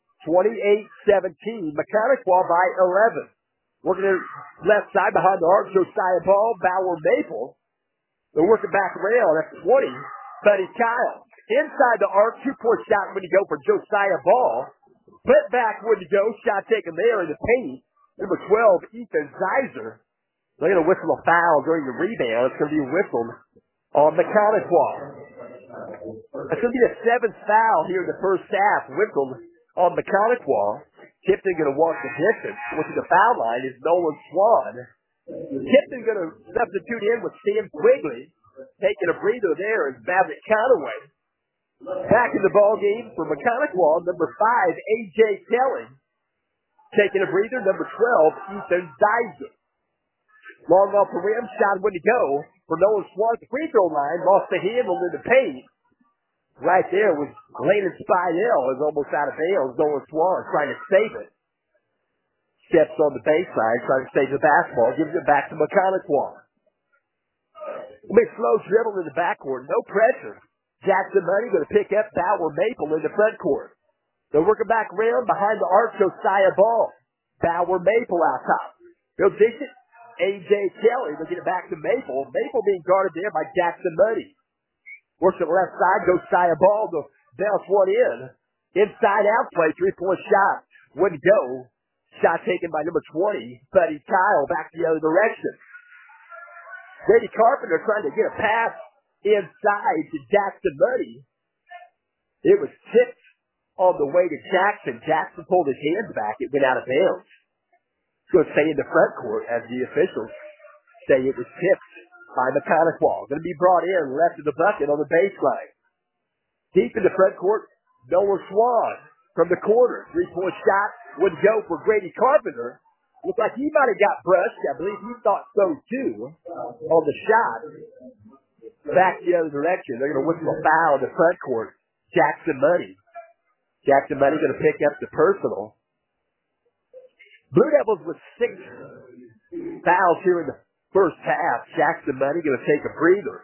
28-17. Mechanical by 11. Working the left side behind the arc. Josiah Ball. Bauer Maple. They're working back around. That's 20. Buddy Kyle. Inside the arc. 2-point shot when you go for Josiah Ball. Put back when you go. Shot taken there in the paint. Number 12, Ethan Zeiser. They're going to whistle a foul during the rebound. It's going to be whistled on Mechanical. That's going to be the 7th foul here in the first half. Whistled on Mechanical. Tipton going to walk the distance. Looking at the foul line is Nolan Swan. Tipton going to substitute in with Sam Quigley. Taking a breather there is Maverick Conaway. Back in the ball game for Mechanical, number 5, A.J. Kelly. Taking a breather, number 12, Ethan Zeiser. Long off the rim, shot wouldn't go for Nolan Swan at the free throw line. Lost the handle in the paint. Right there was Landon Spidell. Is almost out of bounds. Nolan Swan trying to save it. Steps on the baseline, trying to save the basketball. Gives it back to Mechanical. A big slow dribble in the backcourt. No pressure. Jackson Money going to pick up Bauer Maple in the front court. They're working back around behind the arc. Josiah Ball. Bauer Maple out top. They'll dish it. A.J. Kelly. They'll get it back to Maple. Maple being guarded there by Jackson Money. Works to the left side. Josiah Ball. They'll bounce one in. Inside out play. 3-point shot. Wouldn't go. Shot taken by number 20. Buddy Kyle back the other direction. Grady Carpenter trying to get a pass inside to Jackson Money. It was tipped on the way to Jackson. Jackson pulled his hands back. It went out of bounds. It's going to stay in the front court as the officials say it was tipped by Mechanical. Going to be brought in left of the bucket on the baseline. Deep in the front court, Nolan Swan. from the corner. Three-point shot would go for Grady Carpenter. Looked like he might have got brushed. I believe he thought so too on the shot. Back the other direction. They're going to whistle a foul in the front court. Jackson Money. Jackson Money going to pick up the personal. Blue Devils with 6 fouls here in the first half. Jackson Money going to take a breather.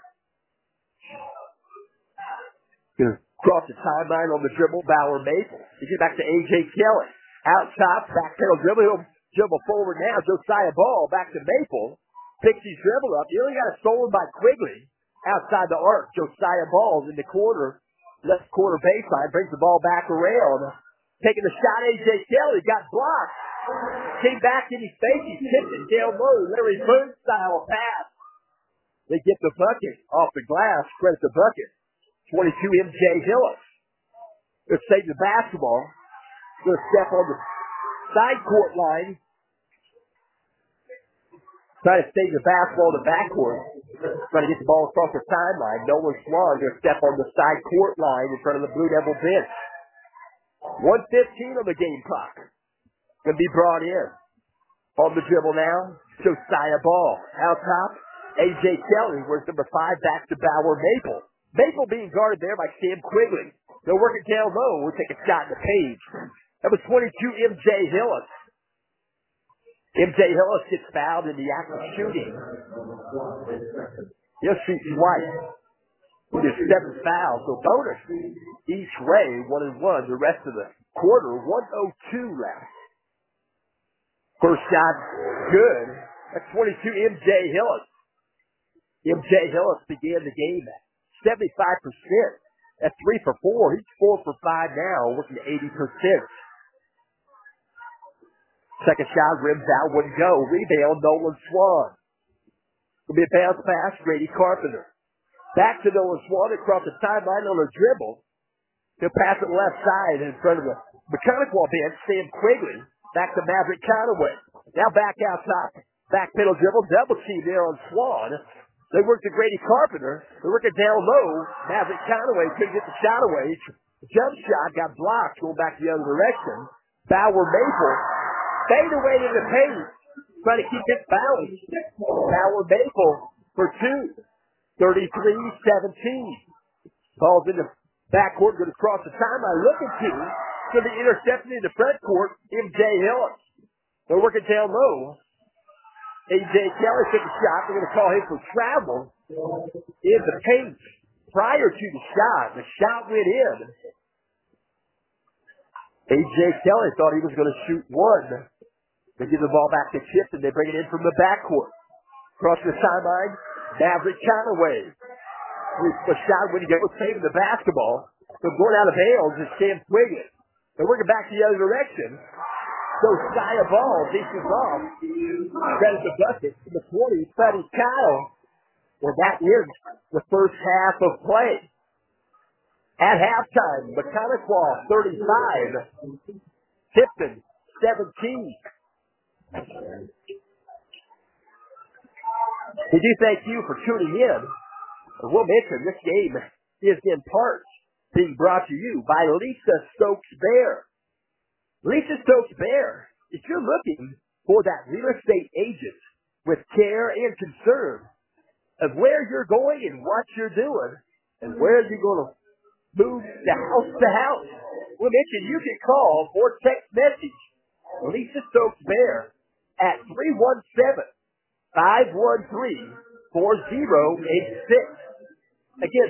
Going to cross the timeline on the dribble. Bauer Maple. He gets back to A.J. Kelly. Out top, back pedal dribble. He'll dribble forward now. Josiah Ball back to Maple. Picks his dribble up. He only got it stolen by Quigley. Outside the arc, Josiah Ball's in the corner, left corner baseline, brings the ball back around. Taking the shot, A.J. Kelly got blocked. Came back in his face, he tipped it down low. Larry Bird style pass. They get the bucket off the glass, credit the bucket. 22 M.J. Hillis. They'll save the basketball. Going to step on the side court line. Trying to save the basketball in the backcourt. Trying to get the ball across the timeline. Nolan Swan going to step on the side court line in front of the Blue Devil bench. 1:15 on the game clock. Going to be brought in. On the dribble now, Josiah Ball. Out top, A.J. Kelly, where's number 5 back to Bauer Maple. Maple being guarded there by Sam Quigley. They'll work it down low. We'll take a shot in the page. That was 22 M.J. Hillis. M.J. Hillis gets fouled in the act of shooting. He'll shoot twice. With his 7th foul, so bonus each way, 1-1. The rest of the quarter, 1:02 left. First shot, good. That's 22 M.J. Hillis. M.J. Hillis began the game at 75%. That's 3 for 4. He's 4 for 5 now, working 80%. Second shot, rims out, wouldn't go. Rebound, Nolan Swan. It'll be a bounce pass, Grady Carpenter. Back to Nolan Swan across the timeline on a dribble. He'll pass it left side in front of the Mechanical bench. Sam Quigley. Back to Maverick Conaway. Now back out top. Back pedal dribble. Double team there on Swan. They work to Grady Carpenter. They work it down low. Maverick Conaway couldn't get the shot away. The jump shot got blocked going back the other direction. Bauer Maple. Fade away to the paint. Trying to keep it balanced. Bauer Maple for 2. 33-17. Ball's in the backcourt. Going to cross the timeline. Looking to. For the interception in the front court. M.J. Hillis. They're working down low. A.J. Kelly took a shot. They're going to call him for travel in the paint prior to the shot. The shot went in. A.J. Kelly thought he was going to shoot one. They give the ball back to Chip, and they bring it in from the backcourt. Across the sideline, Maverick Conaway. The shot when he goes saving the basketball. So going out of bounds is Sam Quigley. They're working back the other direction. So Josiah Ball dishes off. Credit the bucket to the 20. Buddy Kyle. Well, that ends the first half of play. At halftime, Mechanical 35. Tipton 17. We do thank you for tuning in. We'll mention this game is in part being brought to you by Lisa Stokes Bear. Lisa Stokes Bear, if you're looking for that real estate agent with care and concern of where you're going and what you're doing and where you're going to move to house, we'll mention you can call or text message Lisa Stokes Bear at 317-513-4086. Again,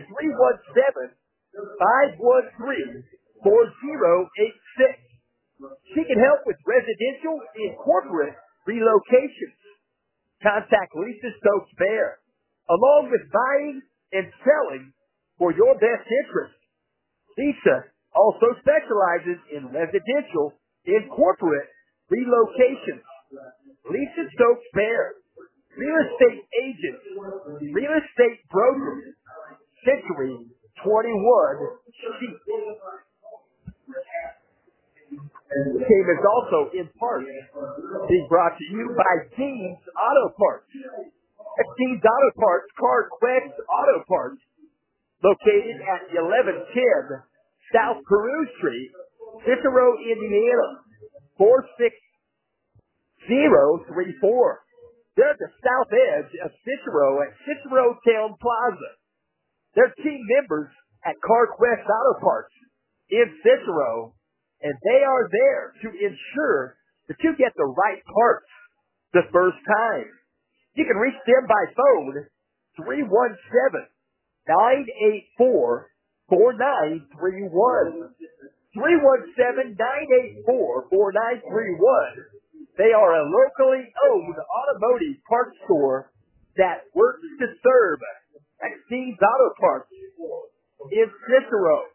317-513-4086. She can help with residential and corporate relocations. Contact Lisa Stokes Bear, along with buying and selling for your best interest. Lisa also specializes in residential and corporate relocations. Lisa Stokes Bear, real estate agent, real estate broker, Century 21 Sheep. The game is also in part being brought to you by Dean's Auto Parts. At Dean's Auto Parts, CarQuest Auto Parts, located at 1110 South Peru Street Cicero, Indiana, 46034. They're at the south edge of Cicero at Cicero Town Plaza. They're team members at CarQuest Auto Parts in Cicero, and they are there to ensure that you get the right parts the first time. You can reach them by phone, 317-984-4931. 317-984-4931. They are a locally owned automotive parts store that works to serve Exceeds Auto Parts in Cicero.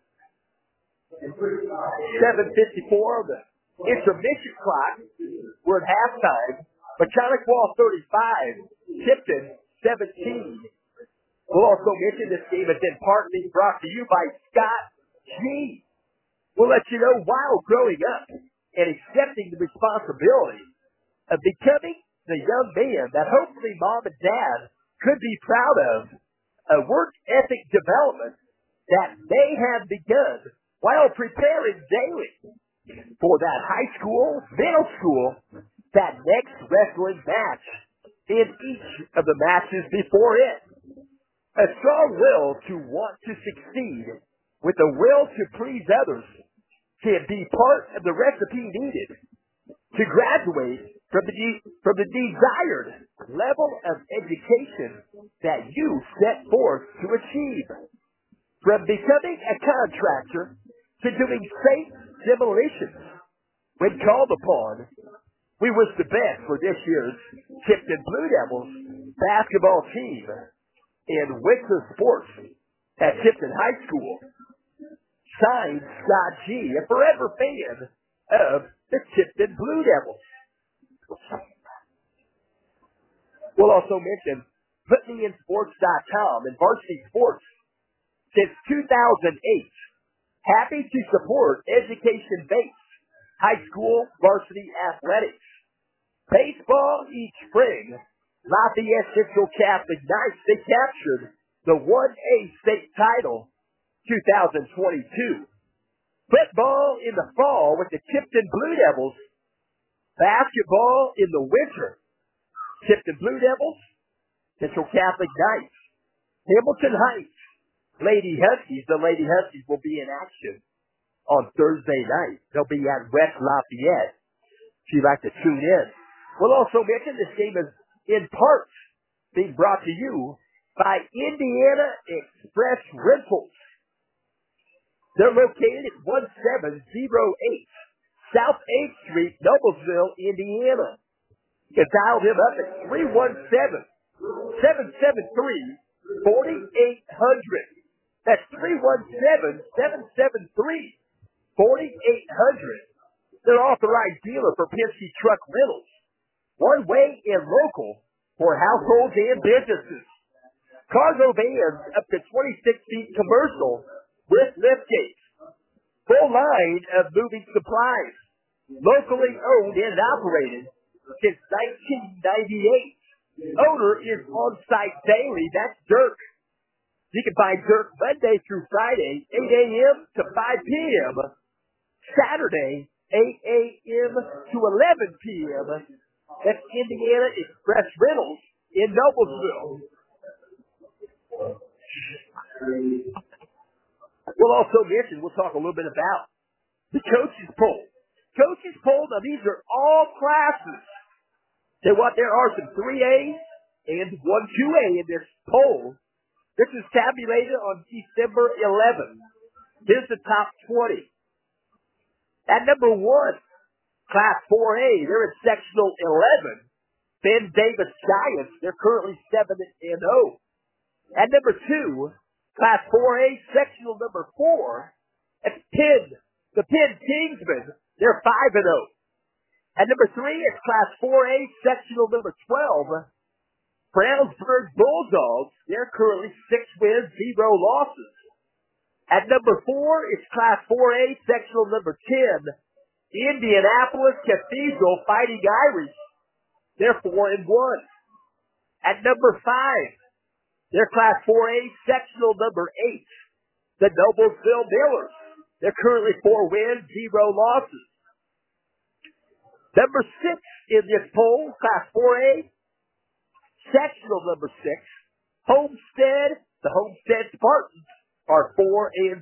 7:54 on the intermission clock. We're at halftime. Mechanic Wall 35, Tipton 17. We'll also mention this game is in part being brought to you by Scott G. We'll let you know while growing up and accepting the responsibility of becoming the young man that hopefully mom and dad could be proud of, a work ethic development that they have begun while preparing daily for that high school, middle school, that next wrestling match in each of the matches before it. A strong will to want to succeed with a will to please others can be part of the recipe needed to graduate from the desired level of education that you set forth to achieve. From becoming a contractor to doing safe demolitions when called upon, we wish the best for this year's Tipton Blue Devils basketball team in winter sports at Tipton High School. Signed, Scott G., a forever fan of the Tipton Blue Devils. We'll also mention PutMeInSports.com and Varsity Sports since 2008. Happy to support education-based high school varsity athletics. Baseball each spring, Lafayette Central Catholic Knights, they captured the 1A state title 2022. Football in the fall with the Tipton Blue Devils. Basketball in the winter. Tipton Blue Devils, Central Catholic Knights, Hamilton Heights, Lady Huskies. The Lady Huskies will be in action on Thursday night. They'll be at West Lafayette. If you'd like to tune in. We'll also mention this game is in part being brought to you by Indiana Express Rentals. They're located at 1708 South 8th Street, Noblesville, Indiana. You can dial them up at 317-773-4800. That's 317-773-4800. They're authorized dealer for Penske Truck Rentals. One way and local for households and businesses. Cargo vans up to 26 feet commercial with lift gates. Full line of moving supplies. Locally owned and operated since 1998. Owner is on site daily. That's Dirk. You can find Dirk Monday through Friday, 8 a.m. to 5 p.m. Saturday, 8 a.m. to 11 p.m. That's Indiana Express Rentals in Noblesville. We'll also mention, we'll talk a little bit about the coaches poll. Coaches poll, now these are all classes. There are some 3As and one 2A in this poll. This is tabulated on December 11th. Here's the top 20. At number 1, Class 4A, they're in Sectional 11. Ben Davis Giants, they're currently 7-0. At number 2, Class 4A, Sectional number 4, it's the Penn Kingsmen, they're 5-0. At number 3, it's Class 4A, Sectional number 12, Brownsburg Bulldogs, they're currently 6 wins, 0 losses. At number 4, it's Class 4A, Sectional number 10, Indianapolis Cathedral Fighting Irish. They're 4-1. At number 5, they're Class 4A, Sectional number 8, the Noblesville Millers. They're currently 4 wins, 0 losses. Number 6 in this poll, Class 4A, sectional number 6, Homestead. The Homestead Spartans are 4-0.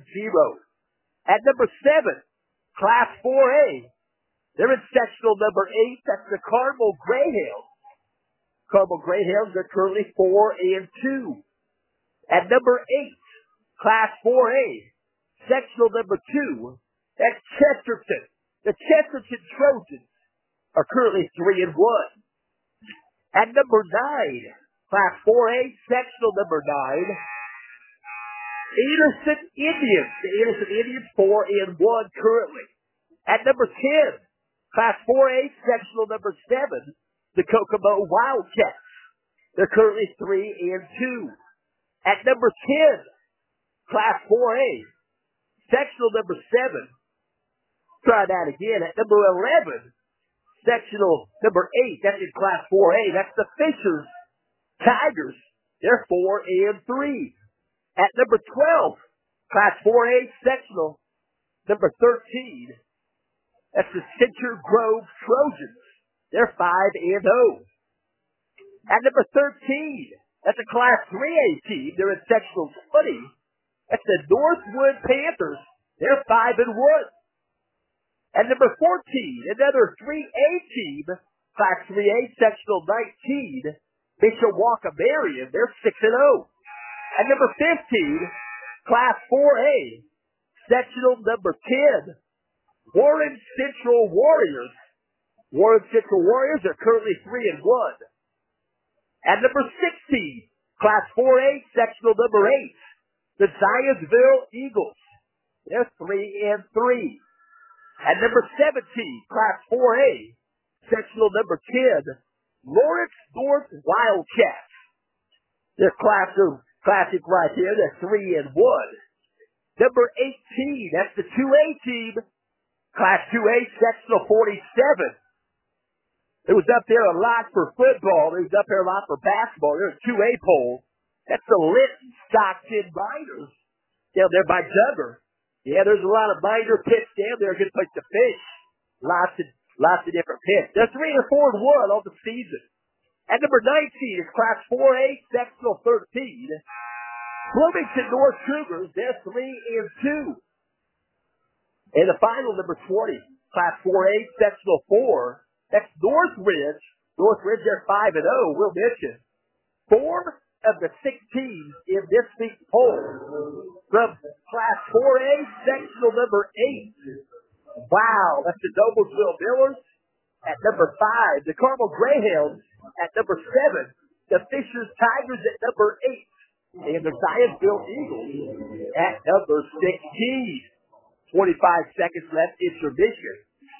At number 7, Class 4A, they're in sectional number 8. That's the Carmel Greyhounds. Carmel Greyhounds are currently 4-2. At number 8, Class 4A, sectional number 2, that's Chesterton. The Chesterton Trojans are currently 3-1. At number 9, Class 4A, sectional number 9, Anderson Indians. The Anderson Indians 4-1 currently. At number 10, Class 4A, sectional number 7, the Kokomo Wildcats. They're currently 3-2. At number 10, Class 4A, sectional number 7. Try that again. At number 11, sectional number 8. That's in Class 4A. That's the Fishers Tigers. They're 4-3. At number 12, Class 4A, sectional number 13. That's the Center Grove Trojans. They're 5-0. At number 13, that's a Class 3A team. They're in sectional 20. That's the Northwood Panthers. They're 5-1. At number 14, another 3A team, Class 3A, sectional 19, Mishawaka Marion. They're 6-0. At number 15, Class 4A, sectional number 10, Warren Central Warriors. Warren Central Warriors are currently 3-1. At number 16, Class 4A, sectional number 8, the Zionsville Eagles. They're 3-3. At number 17, Class 4A, sectional number 10, Lawrence North Wildcats. Their classic right here. They're 3-1. Number 18, that's the 2A team, Class 2A, sectional 47. It was up there a lot for football. It was up there a lot for basketball. There's a 2A poll. That's the Linton Stockton Miners down there by Duggar. Yeah, there's a lot of minor pits down there. A good place to fish. Lots of different pits. They're 3-4-1 on the season. At number 19 is Class 4A, sectional 13. Bloomington North Cougars, they're 3-2. And the final, number 20, Class 4A, sectional 4. That's Northridge. Northridge, they're 5-0. We'll mention 4 of the 6 teams in this week's poll from Class 4A, sectional number 8. Wow, that's the Noblesville Millers at number 5. The Carmel Greyhounds at number 7. The Fishers Tigers at number 8. And the Zionsville Eagles at number 16. 25 seconds left intermission.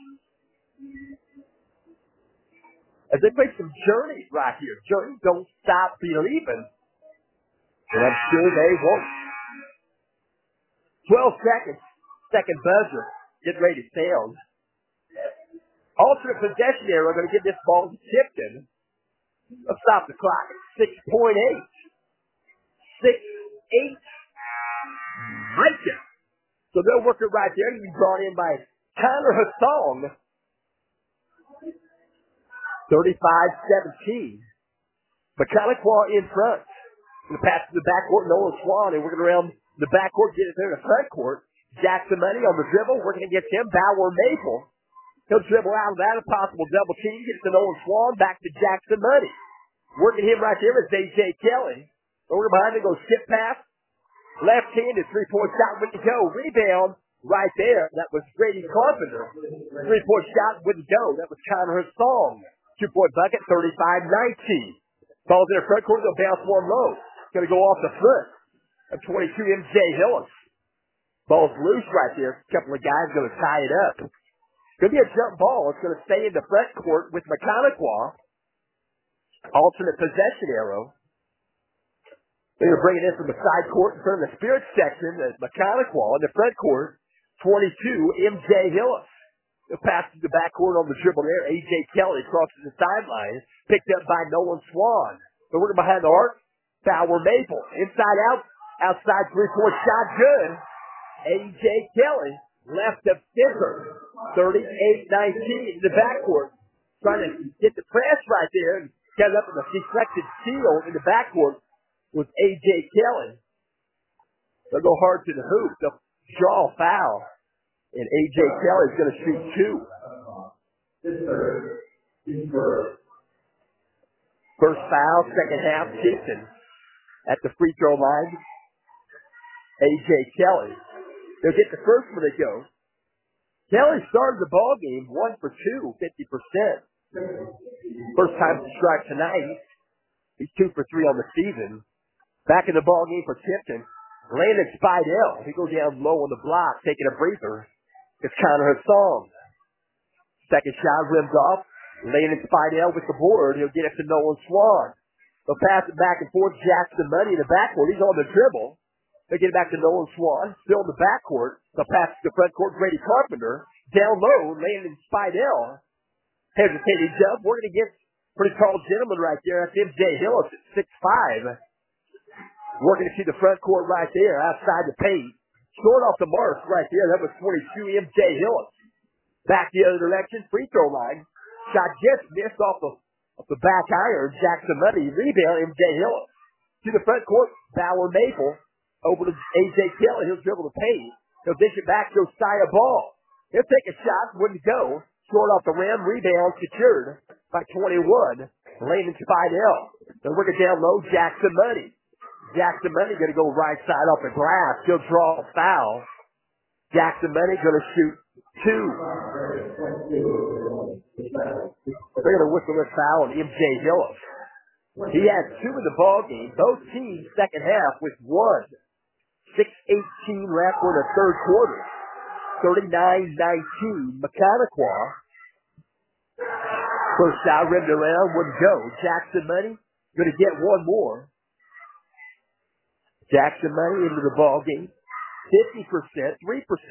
As they make some journeys right here. Journeys don't stop believing. And I'm sure they won't. 12 seconds. Second buzzer. Get ready to sound. Alternate possession area. We're going to get this ball to Tipton. Let's stop the clock at 6.8. 6-8. Micah. So they'll work it right there. He'll be brought in by Tyler Hassong. 35-17. McConaughey in front. The pass to the backcourt, Nolan Swan, and working around the backcourt, get it there to the front court. Jackson Money on the dribble, working against him. Bauer Maple. He'll dribble out of that, a possible double team. Gets to Nolan Swan, back to Jackson Money. Working him right there is A.J. Kelly. Over behind him goes skip pass. Left-handed three-point shot, wouldn't go. Rebound right there. That was Grady Carpenter. Three-point shot, wouldn't go. That was Connor Hassong. Two-point bucket, 35-19. Ball's in the front court, they'll bounce one low. Going to go off the foot of 22, M.J. Hillis. Ball's loose right there. A couple of guys going to tie it up. Going to be a jump ball. It's going to stay in the front court with McConaughey. Alternate possession arrow. They're going to bring it in from the side court in front of the Spirit section as McConaughey in the front court. 22, M.J. Hillis. The pass to the backcourt on the dribble there. A.J. Kelly crosses the sideline. Picked up by Nolan Swan. They're working behind the arc. Bauer Maple. Inside out. Outside three-point shot. Good. A.J. Kelly left of center, 38-19 in the backcourt. Trying to get the press right there and get up in the deflected steal in the backcourt with A.J. Kelly. They'll go hard to the hoop. They'll draw a foul. And A.J. Kelly's going to shoot two. First foul, second half, Tipton at the free throw line. A.J. Kelly. They'll get the first one to go. Kelly started the ball game 1 for 2, 50%. First time to strike tonight. He's 2 for 3 on the season. Back in the ball game for Tipton. Landon Spidell. He goes down low on the block, taking a breather. It's Connor Hassan. Second shot rimmed off. Landon Spidell with the board. He'll get it to Nolan Swan. They'll pass it back and forth. Jackson Money in the backcourt. He's on the dribble. They get it back to Nolan Swan. Still in the backcourt. They'll pass it to the front court. Grady Carpenter. Down low. Landon Spidell. Hesitating jump. We're going to get pretty tall gentleman right there. That's M.J. Hillis at 6'5". Working to see the front court right there outside the paint. Short off the mark right there. That was 22, M.J. Hillis. Back the other direction. Free throw line. Shot just missed off the back iron. Jackson Money. Rebound, M.J. Hillis. To the front court. Bauer Maple. Over to A.J. Kelly. He'll dribble the paint. He'll dish it back to Josiah Ball. He'll take a shot. Wouldn't go. Short off the rim, rebound secured by 21. Landon Spidell. They're working down low, Jackson Money. Jackson Money going to go right side off the glass. He'll draw a foul. Jackson Money going to shoot two. They're going to whistle a foul on M.J. Hillis. He had two in the ball game. Both teams second half with 6:18 left in the third quarter. 39-19. Mechanical. First shot rimmed around, wouldn't go. Jackson Money going to get one more. Jackson Money into the ball game. 50%, 3 for 6.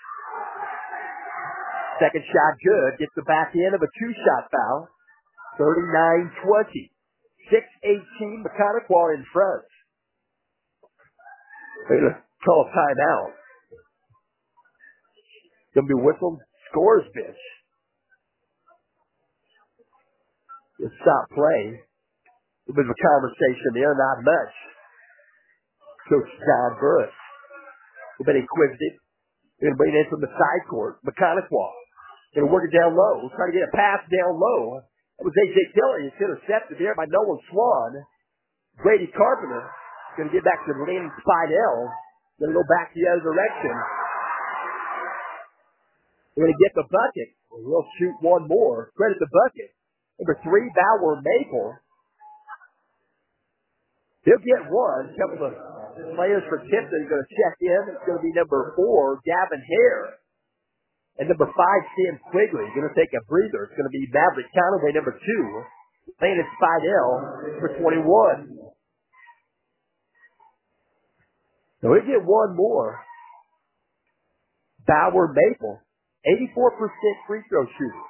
Second shot good. Gets the back end of a two-shot foul. 39-20. 6:18. Mechanical in front. They're going to call a timeout. Going to be whistled. Scores bench. Just stop play. A bit of a conversation there, not much. Coach John Burris. A bit inquisitive. Going to bring it in from the side court. Mechanical. Going to work it down low. Trying to get a pass down low. That was A.J. Kelly. It's intercepted there by Nolan Swan. Grady Carpenter. Going to get back to Landon Spidell. Going to go back the other direction. They're going to get the bucket. We'll shoot one more. Credit the bucket. Number 3, Bauer Maple. He'll get one. A couple of players for Tipton are going to check in. It's going to be number 4, Gavin Hare. And number 5, Sam Quigley. Going to take a breather. It's going to be Maverick Conaway, number 2. Landon Spidell for 21. So we'll get one more. Bauer Maple. 84% free throw shooter.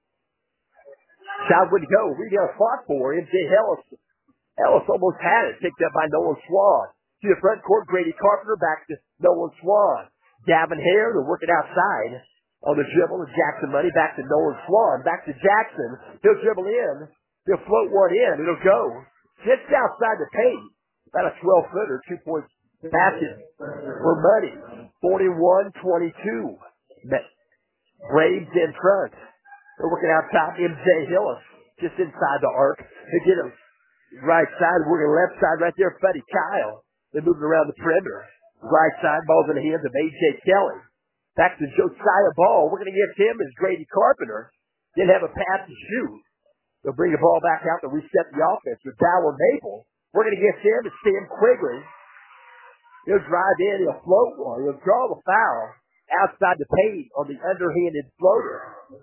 Shot wouldn't go. Rebound fought for. M.J. Ellis almost had it. Picked up by Nolan Swan. To the front court, Grady Carpenter back to Nolan Swan. Gavin Hare, they're working outside on the dribble. Jackson Money back to Nolan Swan. Back to Jackson. He'll dribble in. He'll float one in. It'll go. Just outside the paint. About a 12-footer. 2-point basket for Money. 41-22. Braves in front. They're working out top. M.J. Hillis just inside the arc. They get him right side, working left side right there. Buddy Kyle. They moving around the perimeter. Right side, ball's in the hands of A.J. Kelly. Back to Josiah Ball. We're going to get him as Grady Carpenter. Didn't have a pass to shoot. They'll bring the ball back out to reset the offense with Bauer Maple. We're going to get him as Sam Quigley. He'll drive in. He'll float one. He'll draw the foul outside the paint on the underhanded floater.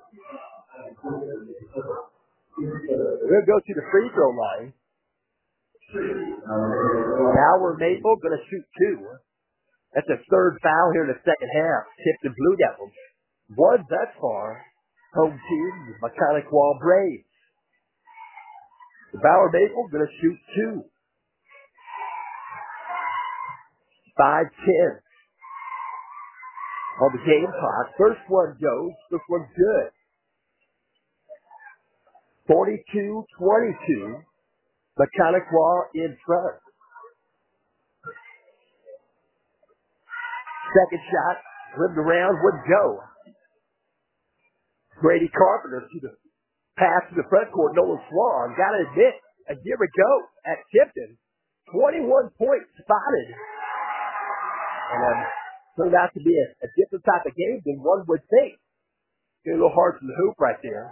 We'll go to the free throw line. Bauer Maple going to shoot 2. That's a third foul here in the second half. Tipton Blue Devils. One thus far. Home team, Mechanical Braves. Bauer Maple going to shoot 2. 5-10. on the game clock. First one goes. This one's good. 42-22. Mechanical in front. Second shot, rimmed around, wouldn't go. Grady Carpenter to the pass to the front court. Nolan Swan, got to admit, a year ago at Tipton, 21 points spotted. And turned out to be a different type of game than one would think. Get a little hard from the hoop right there.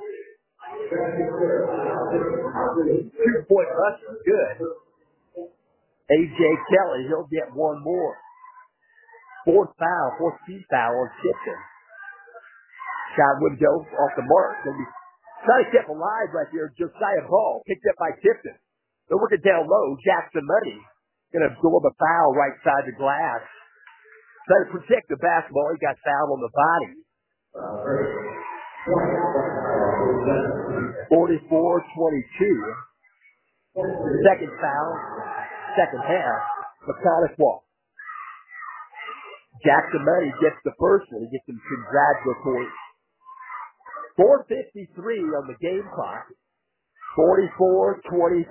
2-point rush is good. A.J. Kelly, he'll get one more. Fourth team foul on Tipton. Shot wouldn't go off the mark. So we try to keep alive right there. Josiah Ball picked up by Tipton. They're working down low. Jackson Money going to absorb a foul right side the glass. Trying to protect the basketball. He got fouled on the body. 44-22. Second foul. Second half. Mechanical. Jackson Money gets the first one. He gets some congratulatory. 4:53 on the game clock. 44-23.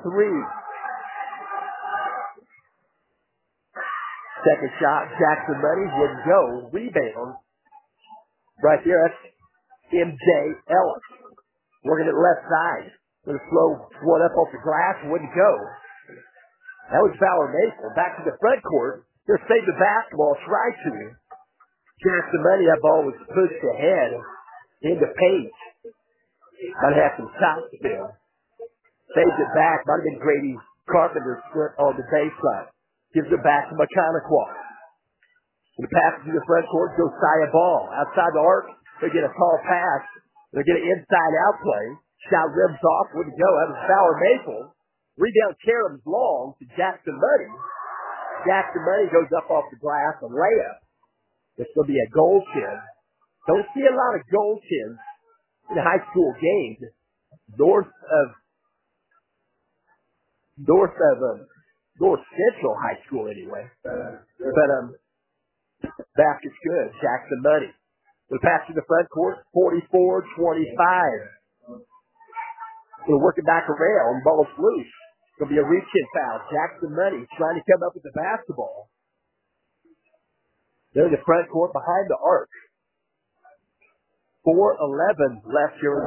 Second shot, Jackson Money wouldn't go. Rebound. Right there, that's M.J. Ellis. Working at left side. Going to slow one up off the glass, wouldn't go. That was Fowler Maple. Back to the front court. They're saving the basketball. Try to. Jackson Money, that ball was pushed ahead into paint. Might have some top spin. Saves it back. Might have been Grady Carpenter's foot on the baseline. Gives it back to Mechanical. The pass to the front court, Josiah Ball. Outside the arc, they get a tall pass. They get an inside-out play. Shot rims off, wouldn't go. That was Fowler Maple. Rebound Karam's long to Jackson Money. Jackson Money goes up off the glass, a layup. This will be a goal chin. Don't see a lot of goal chins in high school games. North Central High School anyway. But basket's good. Jackson Money. The pass to the front court, 44-25. We're working back around. Ball's loose. It'll be a reach-in foul. Jackson Money trying to come up with the basketball. They're in the front court behind the arc. 4:11 left here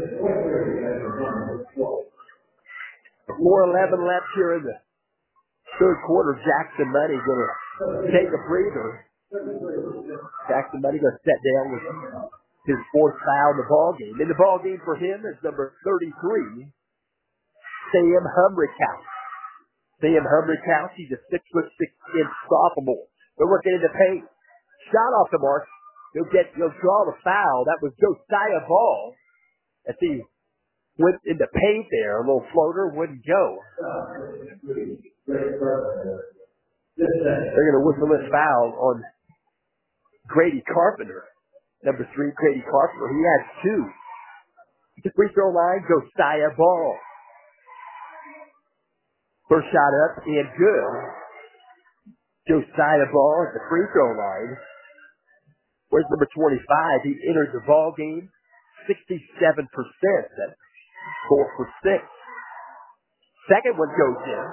in the third quarter. Jackson Money going to take a breather. Jackson Money going to set down with his fourth foul in the ball game. In the ball game for him is number 33, Sam Humrickhouse. Sam Humrickhouse, he's a 6'6" sophomore. They're working in the paint. Shot off the mark. He'll draw the foul. That was Josiah Ball. As he went in the paint there, a little floater wouldn't go. They're going to whistle this foul on Grady Carpenter. Number 3, Grady Carpenter. He has 2. The free throw line, Josiah Ball. First shot up and good. Josiah Ball at the free throw line. Where's number 25? He entered the ball game 67%. That's 4 for 6. Second one goes in.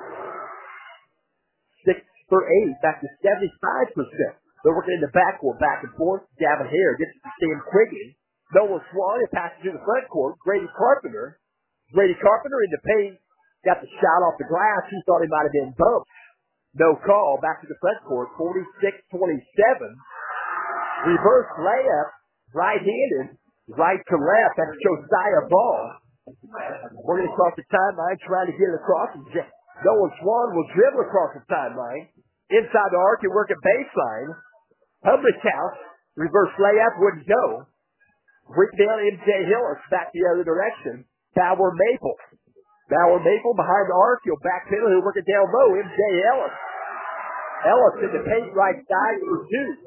6 for 8, back to 75%. They're working in the backcourt, back and forth. Gavin Hare gets to Sam Quiggin. Nolan Swan, it passes to the front court. Grady Carpenter. Grady Carpenter in the paint. Got the shot off the glass. He thought he might have been bumped. No call. Back to the front court. 46-27. Reverse layup. Right-handed. Right to left. That's Josiah Ball. Working across the timeline, trying to get it across. Nolan Swan will dribble across the timeline. Inside the arc, you work at baseline. Humrickhouse. Reverse layup wouldn't go. Rebound M.J. Hillis back the other direction. Fowler Maple. Fowler Maple behind the arc. He'll backpedal. He'll work it down low. M.J. Ellis. Ellis in the paint right side for 2.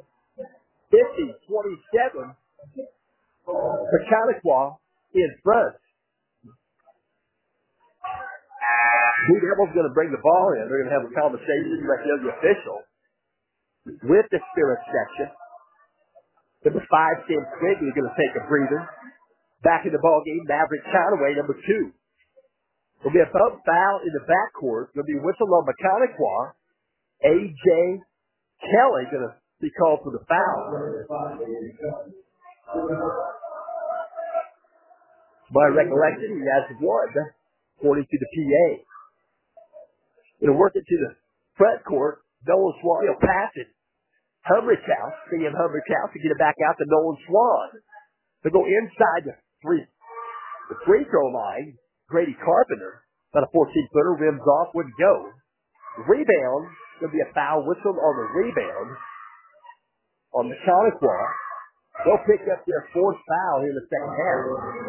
50-27. Mechanical in front. Blue Devils going to bring the ball in. They're going to have a conversation with the official with the spirit section. Number 5, Sam Quigley, going to take a breather. Back in the ball game, Maverick Conaway, number 2. There'll be a bump foul in the backcourt. There'll be a whistle on Mechaniqua. A.J. Kelly going to be called for the foul. By recollection, he has one, according to the PA. Going to work it to the front court. Nolan Swan, he'll pass it. Humrich House, Sam Humrich House, to get it back out to Nolan Swan. They'll go inside the free throw line. Grady Carpenter, about a 14-footer, rims off, wouldn't go. Rebound, there'll be a foul whistle on the rebound on the Mechaniqua. They'll pick up their 4th foul here in the second half.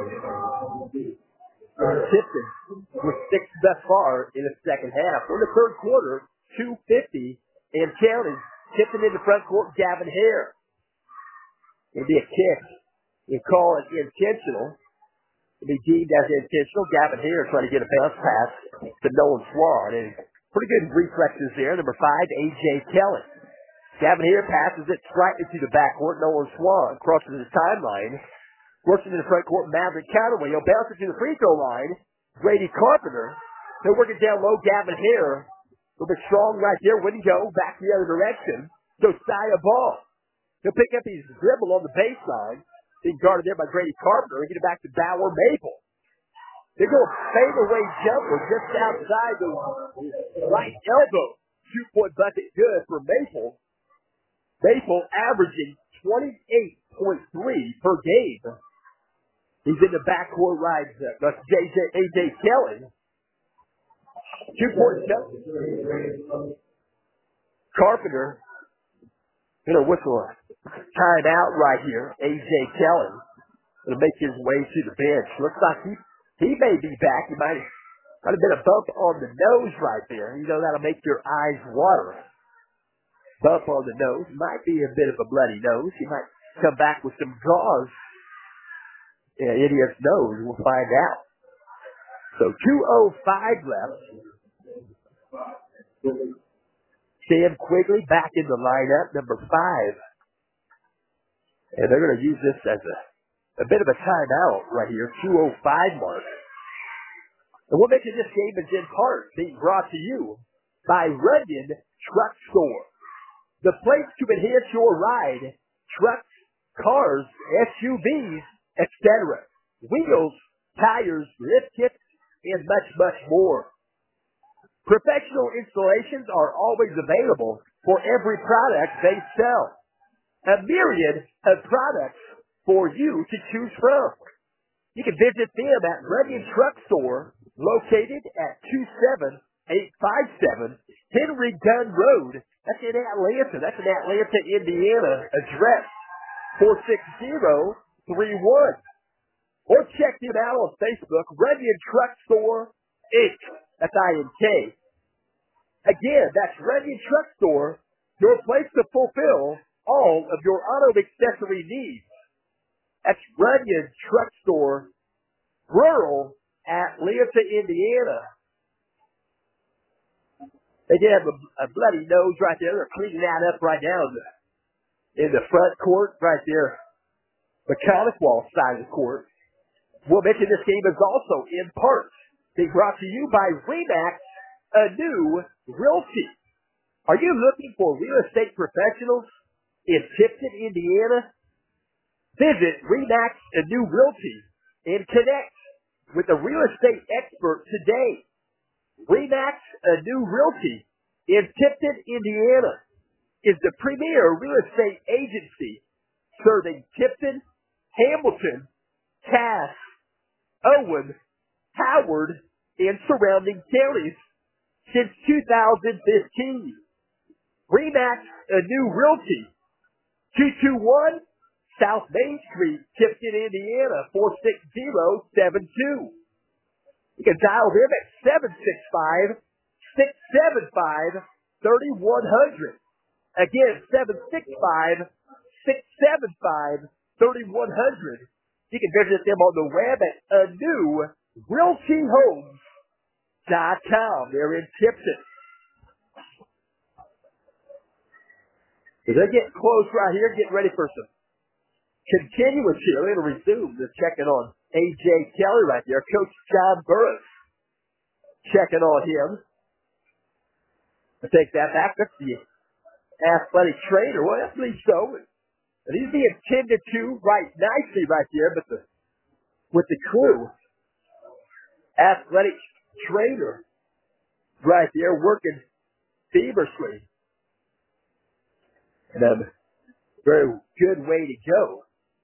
Tipton with 6 thus far in the second half. We're in the third quarter, 2:50 and counting. Tipton in the front court, Gavin Hare. It'll be a kick. You call it intentional. It'll be deemed as intentional. Gavin Hare trying to get a bounce pass to Nolan Swan. And pretty good reflexes there. Number 5, A.J. Kelly. Gavin Hare passes it right into the backcourt. Nolan Swan crosses the timeline. Works into the front court. Maverick Conaway. He'll bounce it to the free throw line. Grady Carpenter. They'll work it down low. Gavin Hare. A little bit strong right there. Wouldn't go. Back the other direction. Josiah Ball. He'll pick up his dribble on the baseline. Being guarded there by Grady Carpenter. And get it back to Bauer Maple. They go fadeaway jumper just outside the right elbow. 2-point bucket good for Maple. Maple averaging 28.3 per game. He's in the backcourt right. That's A.J. Kelly. 2-point jumper. Carpenter going to whistle a timeout right here. A.J. Kelly going to make his way to the bench. Looks like he may be back. He might have been a bump on the nose right there. You know, that'll make your eyes water. Bump on the nose. Might be a bit of a bloody nose. He might come back with some gauze in his nose. We'll find out. So 2:05 left. Sam Quigley back in the lineup, number 5. And they're going to use this as a bit of a timeout right here, 2:05 mark. And what makes this game is in part being brought to you by Runyon Truck Store. The place to enhance your ride, trucks, cars, SUVs, etc. Wheels, tires, lift kits, and much, much more. Professional installations are always available for every product they sell. A myriad of products for you to choose from. You can visit them at Runyon Truck Store, located at 27857 Henry Dunn Road. That's in Atlanta. That's an Atlanta, Indiana address. 46031. Or check them out on Facebook, Runyon Truck Store, Inc. That's INK. Again, that's Runyon Truck Store, your place to fulfill all of your auto accessory needs. That's Runyon Truck Store, rural Atlanta, Indiana. They did have a bloody nose right there. They're cleaning that up right now in the front court right there. Mechaniqua side of the court. We'll mention this game is also in part being brought to you by RE/MAX, a new realty. Are you looking for real estate professionals in Tipton, Indiana? Visit RE/MAX, a new realty, and connect with a real estate expert today. RE/MAX, a new realty in Tipton, Indiana, is the premier real estate agency serving Tipton, Hamilton, Cass, Owen, Howard, and surrounding counties since 2015. RE/MAX, a new realty, 221 South Main Street, Tipton, Indiana, 46072. You can dial them at 765-675-3100. Again, 765-675-3100. You can visit them on the web at anewrealtyhomes.com. They're in Tipton. So they're getting close right here, getting ready for some continuous here. They're going to resume. They're checking on A.J. Kelly right there. Coach John Burris checking on him. I take that back. That's the athletic trainer. Well, I believe so. And he's being tended to right nicely right there, but with the crew. Athletic trainer right there working feverishly. And a very good way to go.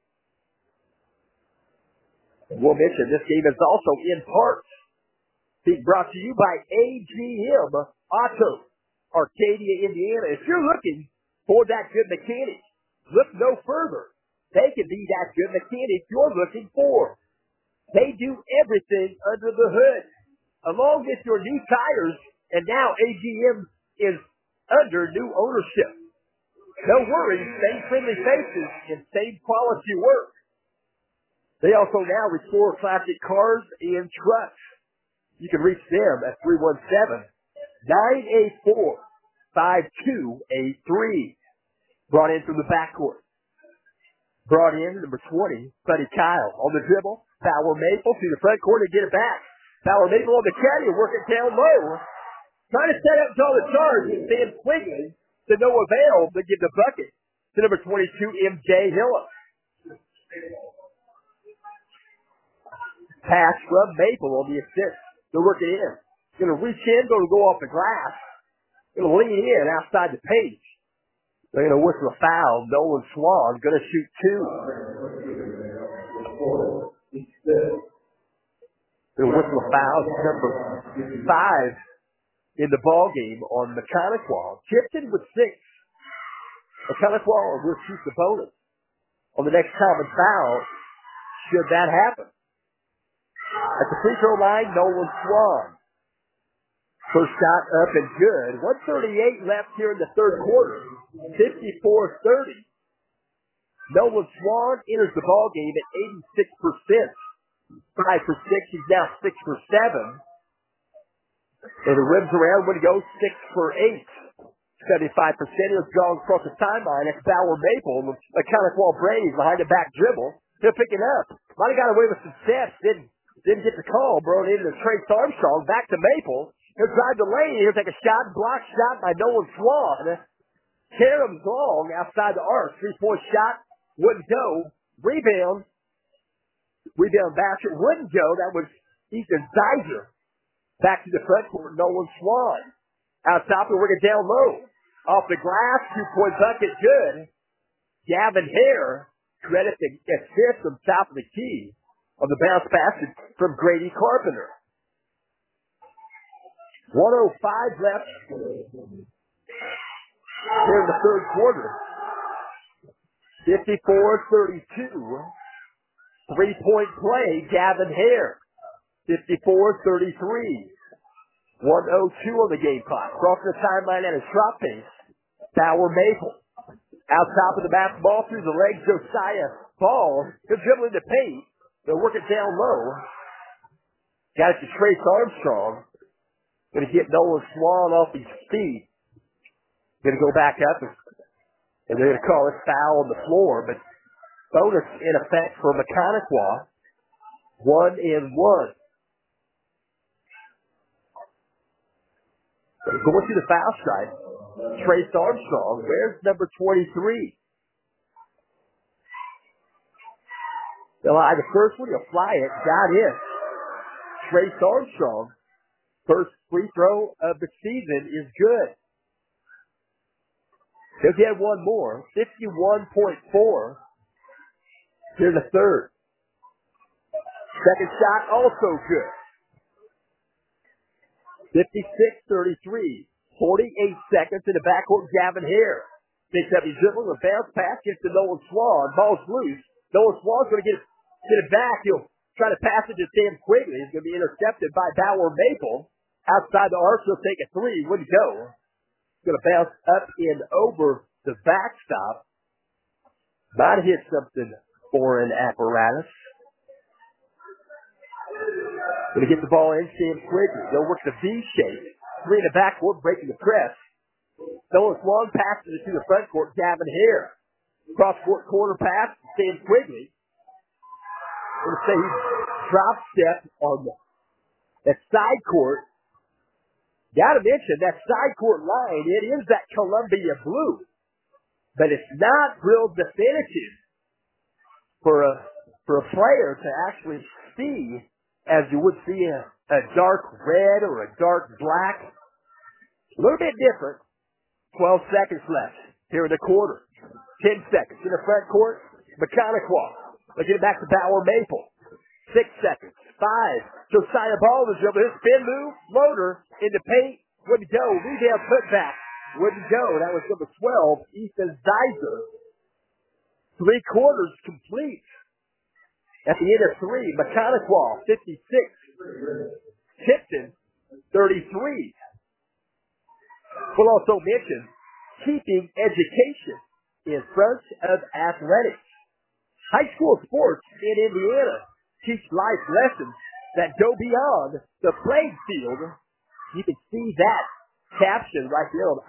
We'll mention this game is also in part being brought to you by AGM Auto, Arcadia, Indiana. If you're looking for that good mechanic, look no further. They can be that good mechanic you're looking for. They do everything under the hood, along with your new tires, and now AGM is under new ownership. No worries, same friendly faces and same quality work. They also now restore classic cars and trucks. You can reach them at 317-984-5283. Brought in from the backcourt. Brought in number 20, Buddy Kyle on the dribble. Bauer Maple to the front court to get it back. Bauer Maple on the caddy, working down low. Trying to set up to all the charge and Sam Quigley to no avail to give the bucket to number 22, M.J. Hillis. Pass from Maple on the assist. They're working in. Going to reach in, going to go off the glass. Going to lean in outside the paint. They're going to whistle a foul. Nolan Swan going to shoot two. They're going to whistle a foul. Number 5 in the ball game on McConaughey. Tipton with 6. McConaughey will shoot the bonus on the next common foul. Should that happen? At the free throw line, Nolan Swan. First shot up and good. 1:38 left here in the third quarter. 54-30. Nolan Swan enters the ball game at 86%. 5 for 6. He's now 6 for 7. And the rims around when he goes 6 for 8. 75%. He'll jog across the timeline. That's Bauer Maple. McConaughey Brady behind the back dribble. He'll pick it up. Might have got away with some steps. Didn't get the call. Brought into Trace Armstrong. Back to Maple. He'll drive the lane. He'll take a shot. Block shot by Nolan Swan. Karam's long outside the arc. 3-point shot. Wouldn't go. Rebound. Rebound basket. Wouldn't go. That was Ethan Zeiser. Back to the front court. Nolan Swan. Out top and working down low. Off the glass. 2-point bucket. Good. Gavin Hare. Credit the assist from top of the key on the bounce pass from Grady Carpenter. 1:05 left here in the third quarter. 54-32. 3-point play, Gavin Hare. 54-33. 1:02 on the game clock. Crossing the timeline at a drop pace. Bauer Maple. Out top of the basketball through the legs, Josiah Ball. He'll dribble in the paint. They'll work it down low. Got it to Trace Armstrong. Going to get Nolan Swan off his feet. Going to go back up, and they're going to call it foul on the floor. But bonus in effect for McConaughey. 1-1. Going to the foul stripe. Trace Armstrong. Where's number 23? They'll eye the first one. He'll fly it. Got it. Trace Armstrong. First free throw of the season is good. He'll get one more. 51.4. Here's the third. Second shot also good. 56-33. 48 seconds in the backcourt. Gavin Hare picks up his dribble. A bounce pass gets to Nolan Swan. Ball's loose. Nolan Swan's going to get it back. He'll try to pass it to Sam Quigley. He's going to be intercepted by Bauer Maple. Outside the arc, he'll take a three. Wouldn't go. Going to bounce up and over the backstop. Might hit something foreign apparatus. Going to get the ball in. Sam Quigley. They'll work the V shape. Three in the backcourt, breaking the press. Nolan Swan passes it to the front court. Gavin Hare. Cross-court corner pass. Stan Quigley. I'm going to say he drop step on that side court. Got to mention that side court line, it is that Columbia blue, but it's not real definitive for a player to actually see as you would see a dark red or a dark black. A little bit different. 12 seconds left here in the quarter. 10 seconds in the front court. Mechaniquah. They get it back to Bauer Maple. 6 seconds. 5. Josiah Ball is over his spin move. Floater in the paint. Wouldn't go. Rebound putback. Wouldn't go. That was number 12, Ethan Zeiser. 3 quarters complete. At the end of 3, Mechaniquah, 56. Tipton, 33. We'll also mention keeping education in front of athletics. High school sports in Indiana teach life lessons that go beyond the playing field. You can see that caption right there on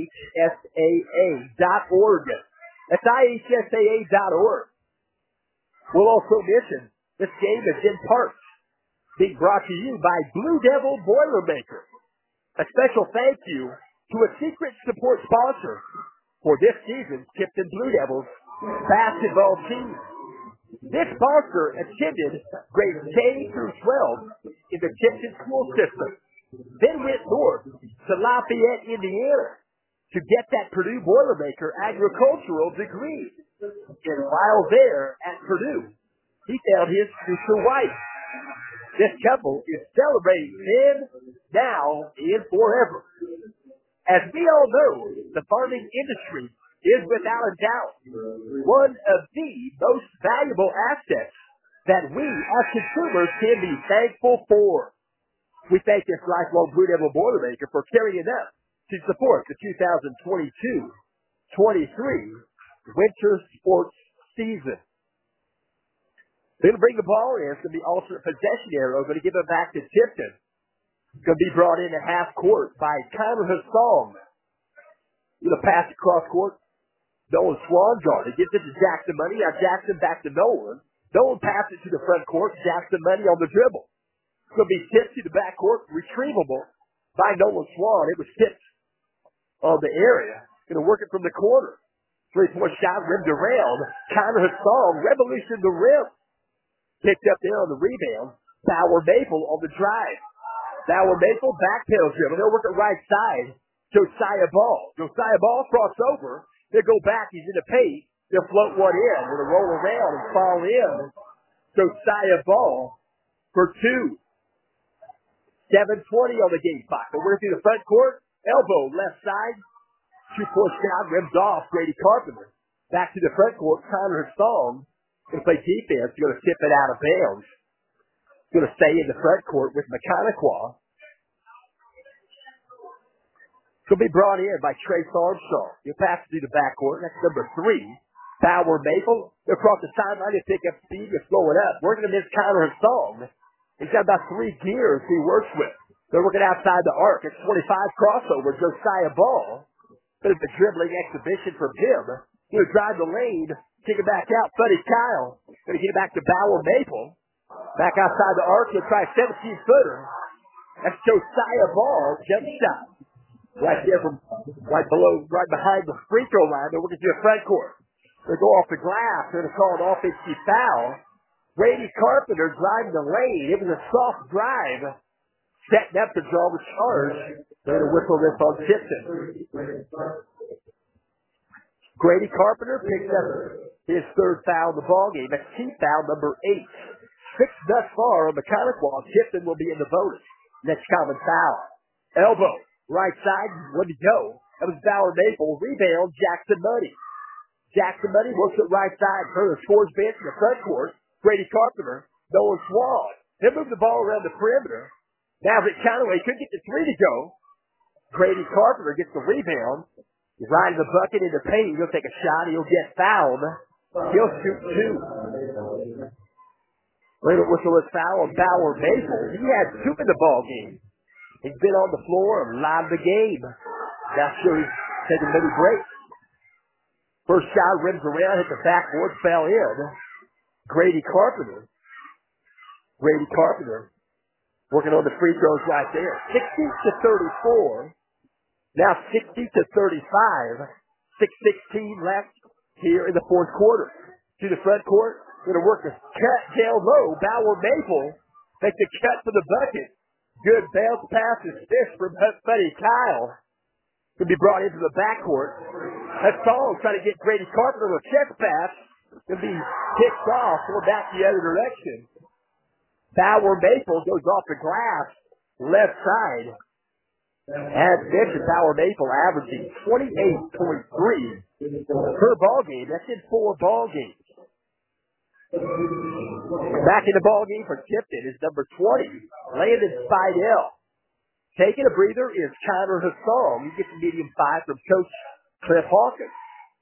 IHSAA.org. That's IHSAA.org. We'll also mention this game is in part being brought to you by Blue Devil Boilermaker. A special thank you to a secret support sponsor for this season's Tipton Blue Devils basketball team. This sponsor attended grades K through 12 in the Tipton school system, then went north to Lafayette, Indiana to get that Purdue Boilermaker agricultural degree. And while there at Purdue, he found his future wife. This couple is celebrating then, now, and forever. As we all know, the farming industry is without a doubt one of the most valuable assets that we as consumers can be thankful for. We thank this lifelong Blue Devil Boilermaker for carrying up to support the 2022-23 winter sports season. They're going to bring the ball in. It's going to be alternate possession arrow. Going to give it back to Tipton. It's going to be brought in at half court by Connor Hassan. Going to pass across court. Nolan Swan guard. He gets it to Jackson Money. Now Jackson back to Nolan. Nolan passes to the front court. Jackson Money on the dribble. It's going to be tipped to the back court. Retrievable by Nolan Swan. It was tipped on the area. Going to work it from the corner. 3-point shot rimmed around. Connor Hassan revolution the rim. Picked up there on the rebound. Bauer Maple on the drive. Bauer Maple back pedal dribble. They'll work it right side. Josiah Ball. Josiah Ball cross over. They'll go back. He's in the paint. They'll float one in. They'll roll around and fall in. Josiah Ball for 2. 7:20 on the game clock. They'll work through the front court. Elbow left side. 2-point shot rims off. Grady Carpenter. Back to the front court. Connor Hassan. Going to play defense. Going to tip it out of bounds. Going to stay in the front court with Mechaniquah. Going to be brought in by Trace Armstrong. He'll pass it to the backcourt. That's number 3. Bauer Maple. They'll cross the sideline and pick up speed. They're slowing up. Working against Connor Hassan. He's got about 3 gears he works with. They're working outside the arc. It's 25 crossover. Josiah Ball. Bit of a dribbling exhibition from him. He'll drive the lane. Kick it back out. Buddy Kyle. Going to get it back to Bauer Maple. Back outside the arc. He'll try a 17-footer. That's Josiah Ball. Jump shot. Right there from right behind the free throw line. They're working to the front court. They go off the glass. They're going to call an offensive foul. Grady Carpenter driving the lane. It was a soft drive. Setting up to draw the charge. They're going to whistle this on Tipton. Grady Carpenter picks up his 3rd foul of the ballgame. That's team foul number 8. 6 thus far on the Mechaniquah. Tipton will be in the bonus. Next common foul. Elbow. Right side. Wouldn't go. That was Bauer Maple. Rebound. Jackson Money. Jackson Money works it right side. Further scores bench in the front court. Grady Carpenter. Nolan Swan. He'll move the ball around the perimeter. Now that Conaway couldn't get the 3 to go. Grady Carpenter gets the rebound. He's riding the bucket in the paint. He'll take a shot. He'll get fouled. He'll shoot 2. Later whistle is foul on Bauer Maple. He had 2 in the ball game. He's been on the floor a lot of the game. Not sure he's taking many breaks. First shot rims around, hit the backboard, fell in. Grady Carpenter working on the free throws right there. 60-34. Now 60-35. 6:16 left here in the fourth quarter. To the front court, going to work a cut down low. Bauer Maple makes a cut for the bucket. Good bounce pass is fish from Buddy Kyle. Going to be brought into the backcourt. That's all. Trying to get Grady Carpenter with a chest pass. Going to be kicked off. Going back the other direction. Bauer Maple goes off the glass. Left side. As mentioned, Bauer Maple averaging 28.3 per ball game. That's in 4 ball games. Back in the ball game for Tipton is number 20, Landon Spidell. Taking a breather is Connor Hassan. You get the medium 5 from Coach Cliff Hawkins.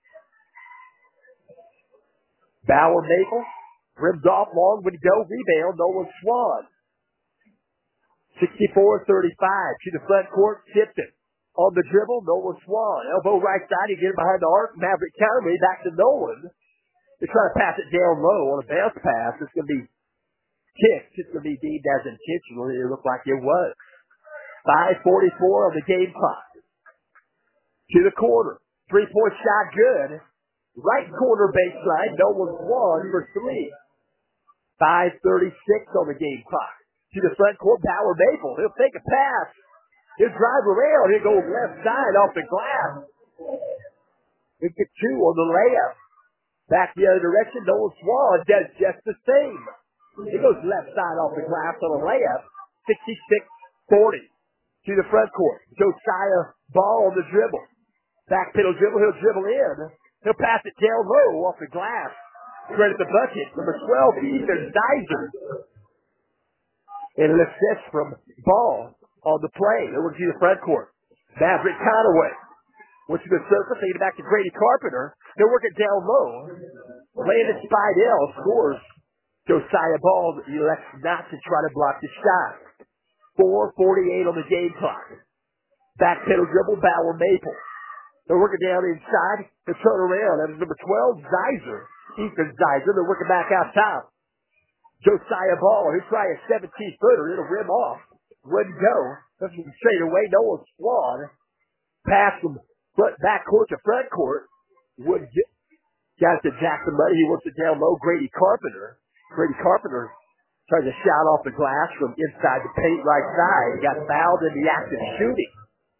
Bauer Maple rims off long when to go. Rebound, Nolan Swan. 64-35 to the front court. Tipton on the dribble. Nolan Swan. Elbow right side. You get him behind the arc. Maverick counterway back to Nolan. They're trying to pass it down low on a bounce pass. It's going to be kicked. It's going to be deemed as intentional. It looked like it was. 5:44 on the game clock. To the corner. 3-point shot good. Right corner baseline. Nolan Swan for 3. 5:36 on the game clock. To the front court, Bauer Maple. He'll take a pass. He'll drive around. He'll go left side off the glass. He'll get 2 on the layup. Back the other direction, Nolan Swan does just the same. He goes left side off the glass on a layup. 66-40 to the front court. Josiah Ball on the dribble. Back pedal dribble, he'll dribble in. He'll pass it down low off the glass. Credit the bucket. Number 12, Ethan Zeiser. And an assist from Ball on the play. Over to the front court. Maverick Conaway. Went to the surface, they get back to Grady Carpenter. They're working down low. Landon Spidell scores. Josiah Ball elects not to try to block the shot. 4:48 on the game clock. Back pedal dribble, Bauer Maple. They're working down inside. They turn around. That is number 12, Zeiser. Ethan Zeiser. They're working back out top. Josiah Ball, he'll try a 17-footer. It'll rim off. Wouldn't go. That's straight away. Nolan Swan. Pass from back court to front court. Would got it to Jackson Muddy. He wants it down low. Grady Carpenter tries to shot off the glass from inside the paint right side. He got fouled in the act of shooting.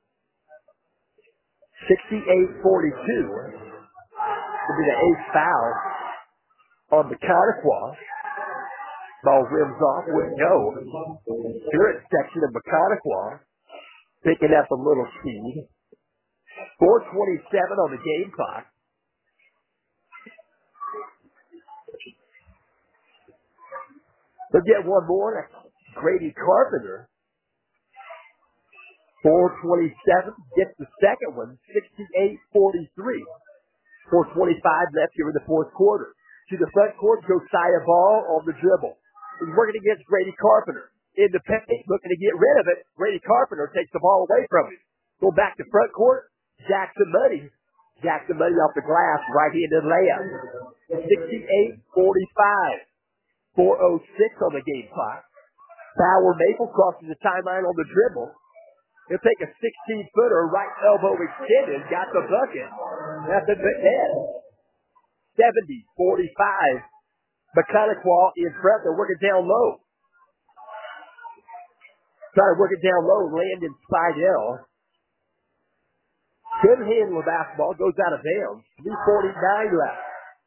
68-42. Will be the 8th foul on the Connequa. Ball rims off. Wouldn't go. Spirit section of Connequa picking up a little speed. 4:27 on the game clock. They'll get one more. That's Grady Carpenter. 4:27 gets the second one. 68-43. 4:25 left here in the fourth quarter. To the front court, Josiah Ball on the dribble. He's working against Grady Carpenter. Independent, looking to get rid of it. Grady Carpenter takes the ball away from him. Go back to front court. Jackson Muddy off the glass, right-handed layup. 68-45. 4:06 on the game clock. Bauer Maple crosses the timeline on the dribble. He'll take a 16-footer, right elbow extended, got the bucket. That's a good net. 70-45. McConaughey in front. They're working down low. Trying to work it down low. Landon Spidell. Couldn't handle the basketball. Goes out of bounds. 3:49 left.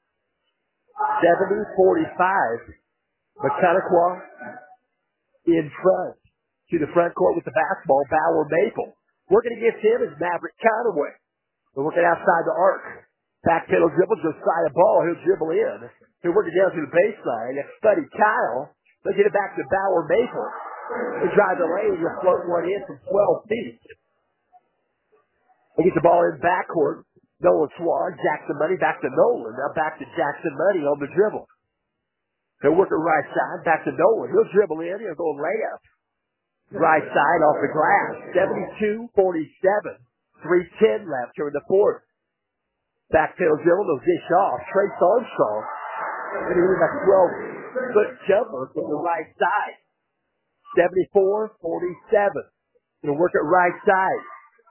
70-45. McConaughey in front. To the front court with the basketball. Bauer Maple. Working against him is Maverick Conaway. They're working outside the arc. Back pedal dribble. Josiah Ball. He'll dribble in. He'll work it down to the baseline. That's Buddy Kyle. They'll get it back to Bauer Maple. They drive the lane. He'll float one in from 12 feet. They get the ball in backcourt. Nolan Swan. Jackson Muddy back to Nolan. Now back to Jackson Muddy on the dribble. He'll work it right side. Back to Nolan. He'll dribble in. He'll go layup. Right side off the glass. 72-47. 3:10 left here in the fourth. Backpedal dribble, they'll dish off. Trace Armstrong. And he was a 12-foot jumper from the right side. 74-47. Gonna work it right side.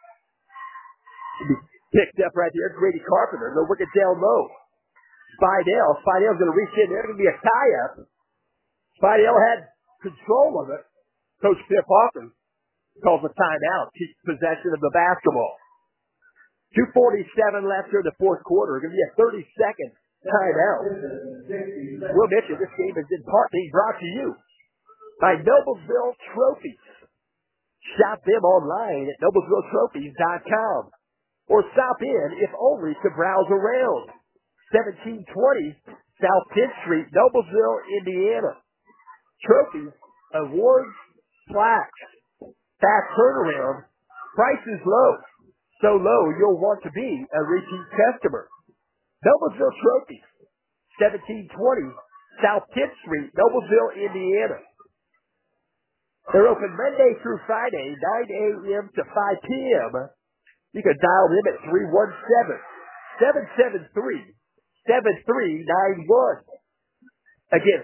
Picked up right there, Grady Carpenter. They'll work it down low. Spidel's gonna reach in there. Gonna be a tie-up. Spidell had control of it. Coach Pip Hawkins calls a timeout. Keeps possession of the basketball. 2:47 left here in the fourth quarter. Gonna be a 30-second timeout. We'll mention this game is in part being brought to you by Noblesville Trophies. Shop them online at noblesvilletrophies.com or stop in, if only to browse around. 1720 South 10th Street, Noblesville, Indiana. Trophies, awards, plaques, fast turnaround, price is low. So low you'll want to be a repeat customer. Noblesville Trophies, 1720 South 10th Street, Noblesville, Indiana. They're open Monday through Friday, 9 a.m. to 5 p.m. You can dial them at 317-773-7391. Again,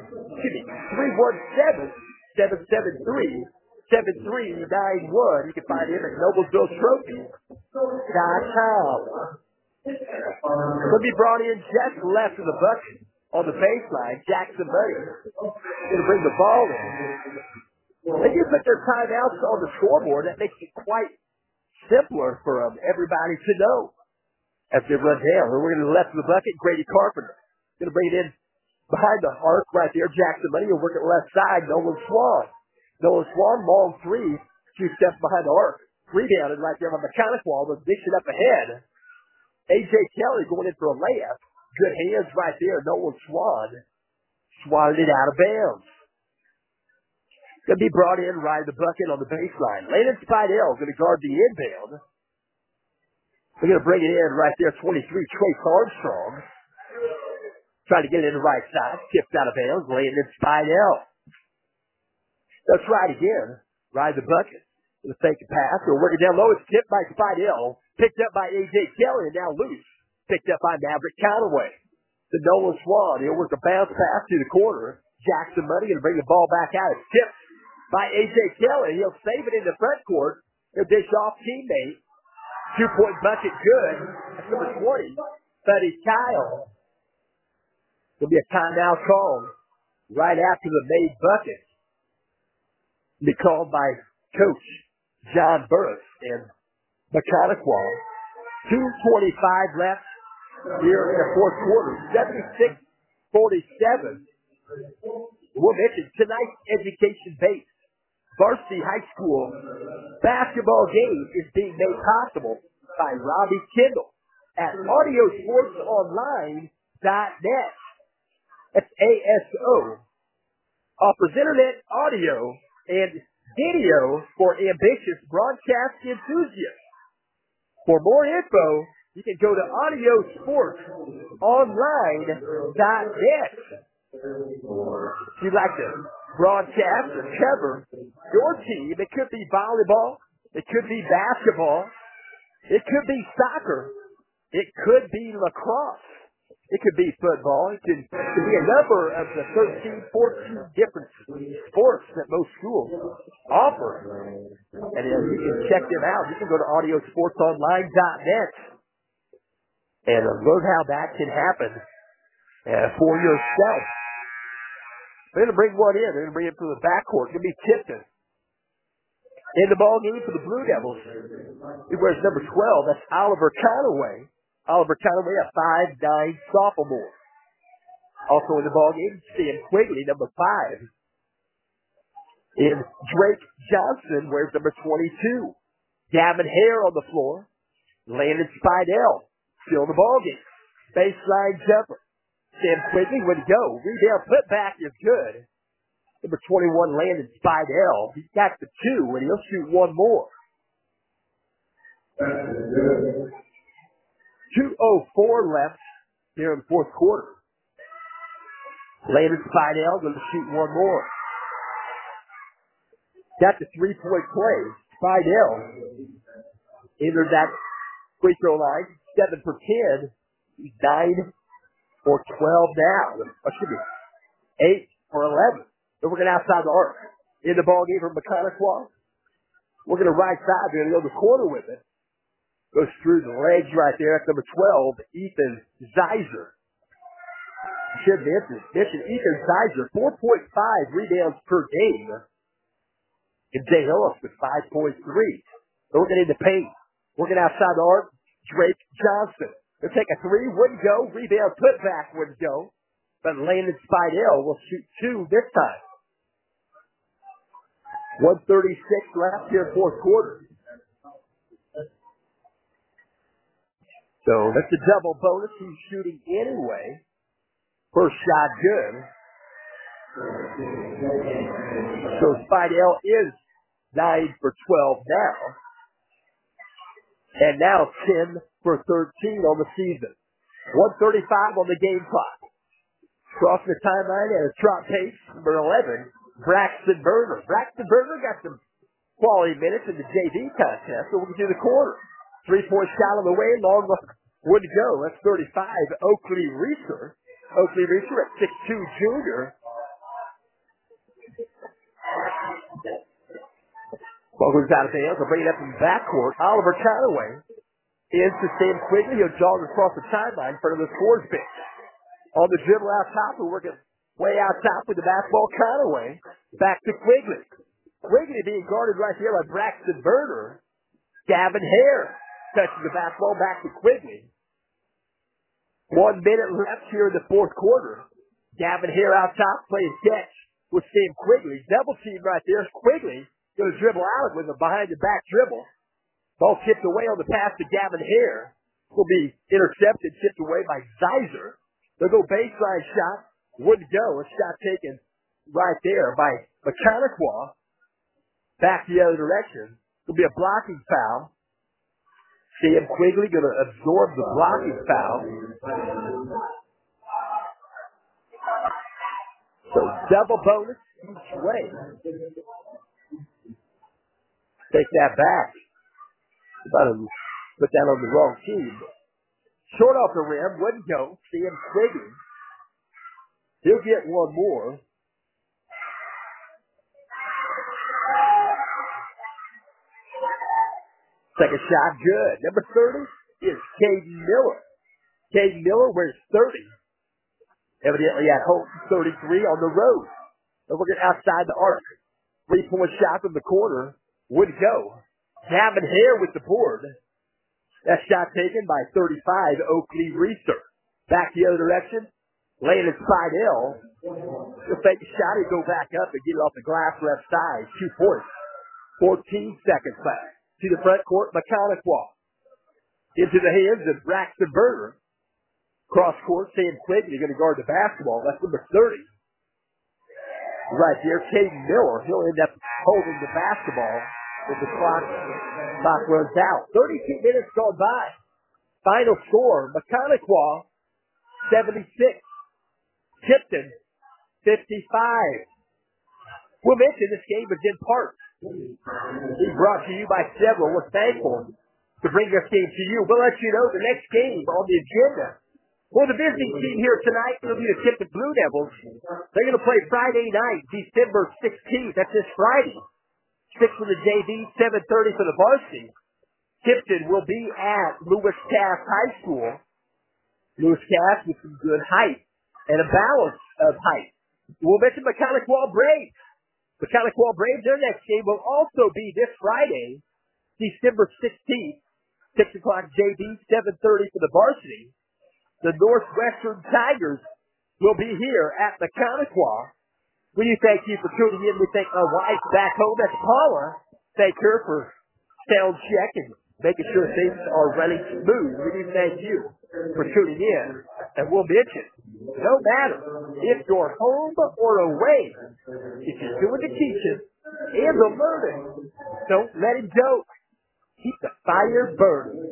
317-773-7391. You can find them at NoblesvilleTrophies.com. Will be brought in just left of the bucket on the baseline. Jackson Money going to bring the ball in. They do put their timeouts on the scoreboard. That makes it quite simpler for everybody to know as they run down. We're going to the left of the bucket. Grady Carpenter going to bring it in behind the arc right there. Jackson Money will work at left side. Nolan Swan, long three, 2 steps behind the arc. Rebounded right there on the mechanic wall. They'll dish it up ahead. A.J. Kelly going in for a layup. Good hands right there. Nolan Swan swatted it out of bounds. Going to be brought in right in the bucket on the baseline. Landon Spidell going to guard the inbound. They're going to bring it in right there, 23, Trace Armstrong. Trying to get it in the right side. Tipped out of bounds. Landon Spidell. Let's try it again. Right in the bucket. Going to fake a pass. We'll work it down low. It's tipped by Spidell. Picked up by A.J. Kelly and now loose. Picked up by Maverick Callaway. The Nolan Swan. He'll work a bounce pass to the corner. Jackson Money going to bring the ball back out. It's tipped by A.J. Kelly. He'll save it in the front court. He'll dish off teammate. 2-point bucket good. That's number 20. Buddy Kyle. There'll be a timeout call right after the made bucket. It'll be called by Coach John Burris and Mechanic-Wall. 2:25 left here in the fourth quarter. 76-47. We'll mention tonight's education-based varsity high school basketball game is being made possible by Robbie Kendall at AudioSportsOnline.net. That's ASO. Offers internet audio and video for ambitious broadcast enthusiasts. For more info, you can go to AudioSportsOnline.net. If you'd like to broadcast or cover your team, it could be volleyball, it could be basketball, it could be soccer, it could be lacrosse, it could be football, it could be a number of the 13, 14 different sports that most schools offer. And you can check them out. You can go to AudioSportsOnline.net and learn how that can happen for yourself. They're going to bring one in. They're going to bring it to the backcourt. It's going to be Tipton. In the ball game for the Blue Devils, he wears number 12. That's Oliver Conaway. Oliver Conaway, a 5'9" sophomore. Also in the ball game, Sam Quigley, number 5. And Drake Johnson wears number 22. Gavin Hare on the floor. Landon Spidell still in the ball game. Baseline jumper. Sam Quigley would go. Rebound put back is good. Number 21, Landon Spidell. He's got the 2, and he'll shoot one more. 2:04 left here in the fourth quarter. Landon Spidell going to shoot one more. Got the 3-point play. Spidell entered that free throw line 7 for 10. He's 9 for 12 now. Or should be 8 for 11. They're working outside the arc. In the ball game for Mechanical. Working the right side. They're going to go to the corner with it. Goes through the legs right there. That's number 12, Ethan Zeiser. Should mention Ethan Zeiser, 4.5 rebounds per game. And Jay Hillis with 5.3. They're working in the paint. Working outside the arc. Drake Johnson. They'll take a 3, wouldn't go. Rebound putback wouldn't go. But Landon Spidell will shoot 2 this time. 1:36 left here, fourth quarter. So that's a double bonus. He's shooting anyway. First shot good. So Spidell is 9 for 12 now. And now 10 for 13 on the season. 1:35 on the game clock. Crossing the timeline at a trot pace, number 11, Braxton Berger. Braxton Berger got some quality minutes in the JV contest, so we'll get to the quarter. 3-point shot on the way, long wouldn't go. That's 35, Oakley Reeser. Oakley Reeser at 6'2", junior. Ball goes out of bounds. They'll bring it up in the backcourt. Oliver Conaway is to Sam Quigley. He'll jog across the sideline in front of the scores bench. On the dribble out top, we're working way out top with the basketball. Conaway back to Quigley. Quigley being guarded right here by Braxton Berger. Gavin Hare touches the basketball back to Quigley. 1 minute left here in the fourth quarter. Gavin Hare out top playing catch with Sam Quigley. Double team right there. Quigley going to dribble out with a behind the back dribble. Ball tipped away on the pass to Gavin Hare. Will be intercepted, tipped away by Zeiser. They'll go baseline shot. Wouldn't go. A shot taken right there by Mechanical. Back the other direction. It'll be a blocking foul. Sam Quigley going to absorb the blocking foul. So double bonus each way. Take that back. About to put that on the wrong team. Short off the rim, wouldn't go. Sam Quigley. He'll get one more. Second shot, good. Number 30 is Caden Miller. Caden Miller wears 30. Evidently at home, 33 on the road. They're working outside the arc. 3-point shot from the corner. Wouldn't go. Gavin Hare with the board. That shot taken by 35, Oakley Reeser. Back the other direction. Landon Spidell. He'll take a shot and go back up and get it off the glass left side. 2 points. 14 seconds left. To the front court, Mechanical. Into the hands of Braxton Berger. Cross court, Sam Quigley going to guard the basketball. That's number 30. Right there, Caden Miller. He'll end up holding the basketball if the clock runs out. 32 minutes gone by. Final score, Mechanical 76. Tipton 55. We'll mention this game is in part being brought to you by several. We're thankful to bring this game to you. We'll let you know the next game on the agenda. Well, the visiting team here tonight will be the Tipton Blue Devils. They're going to play Friday night, December 16th. That's this Friday. 6 for the JV, 7:30 for the varsity. Tipton will be at Lewis Cass High School. Lewis Cass with some good height and a balance of height. We'll mention Mechanical Braves. Mechanical Braves, their next game will also be this Friday, December 16th, 6 o'clock JV, 7:30 for the varsity. The Northwestern Tigers will be here at Mechanical. We thank you for tuning in. We thank our wife back home at Paula. Thank her for sound check and making sure things are running smooth. We do thank you for tuning in. And we'll mention, no matter if you're home or away, if you're doing the teaching and the learning, don't let it go. Keep the fire burning.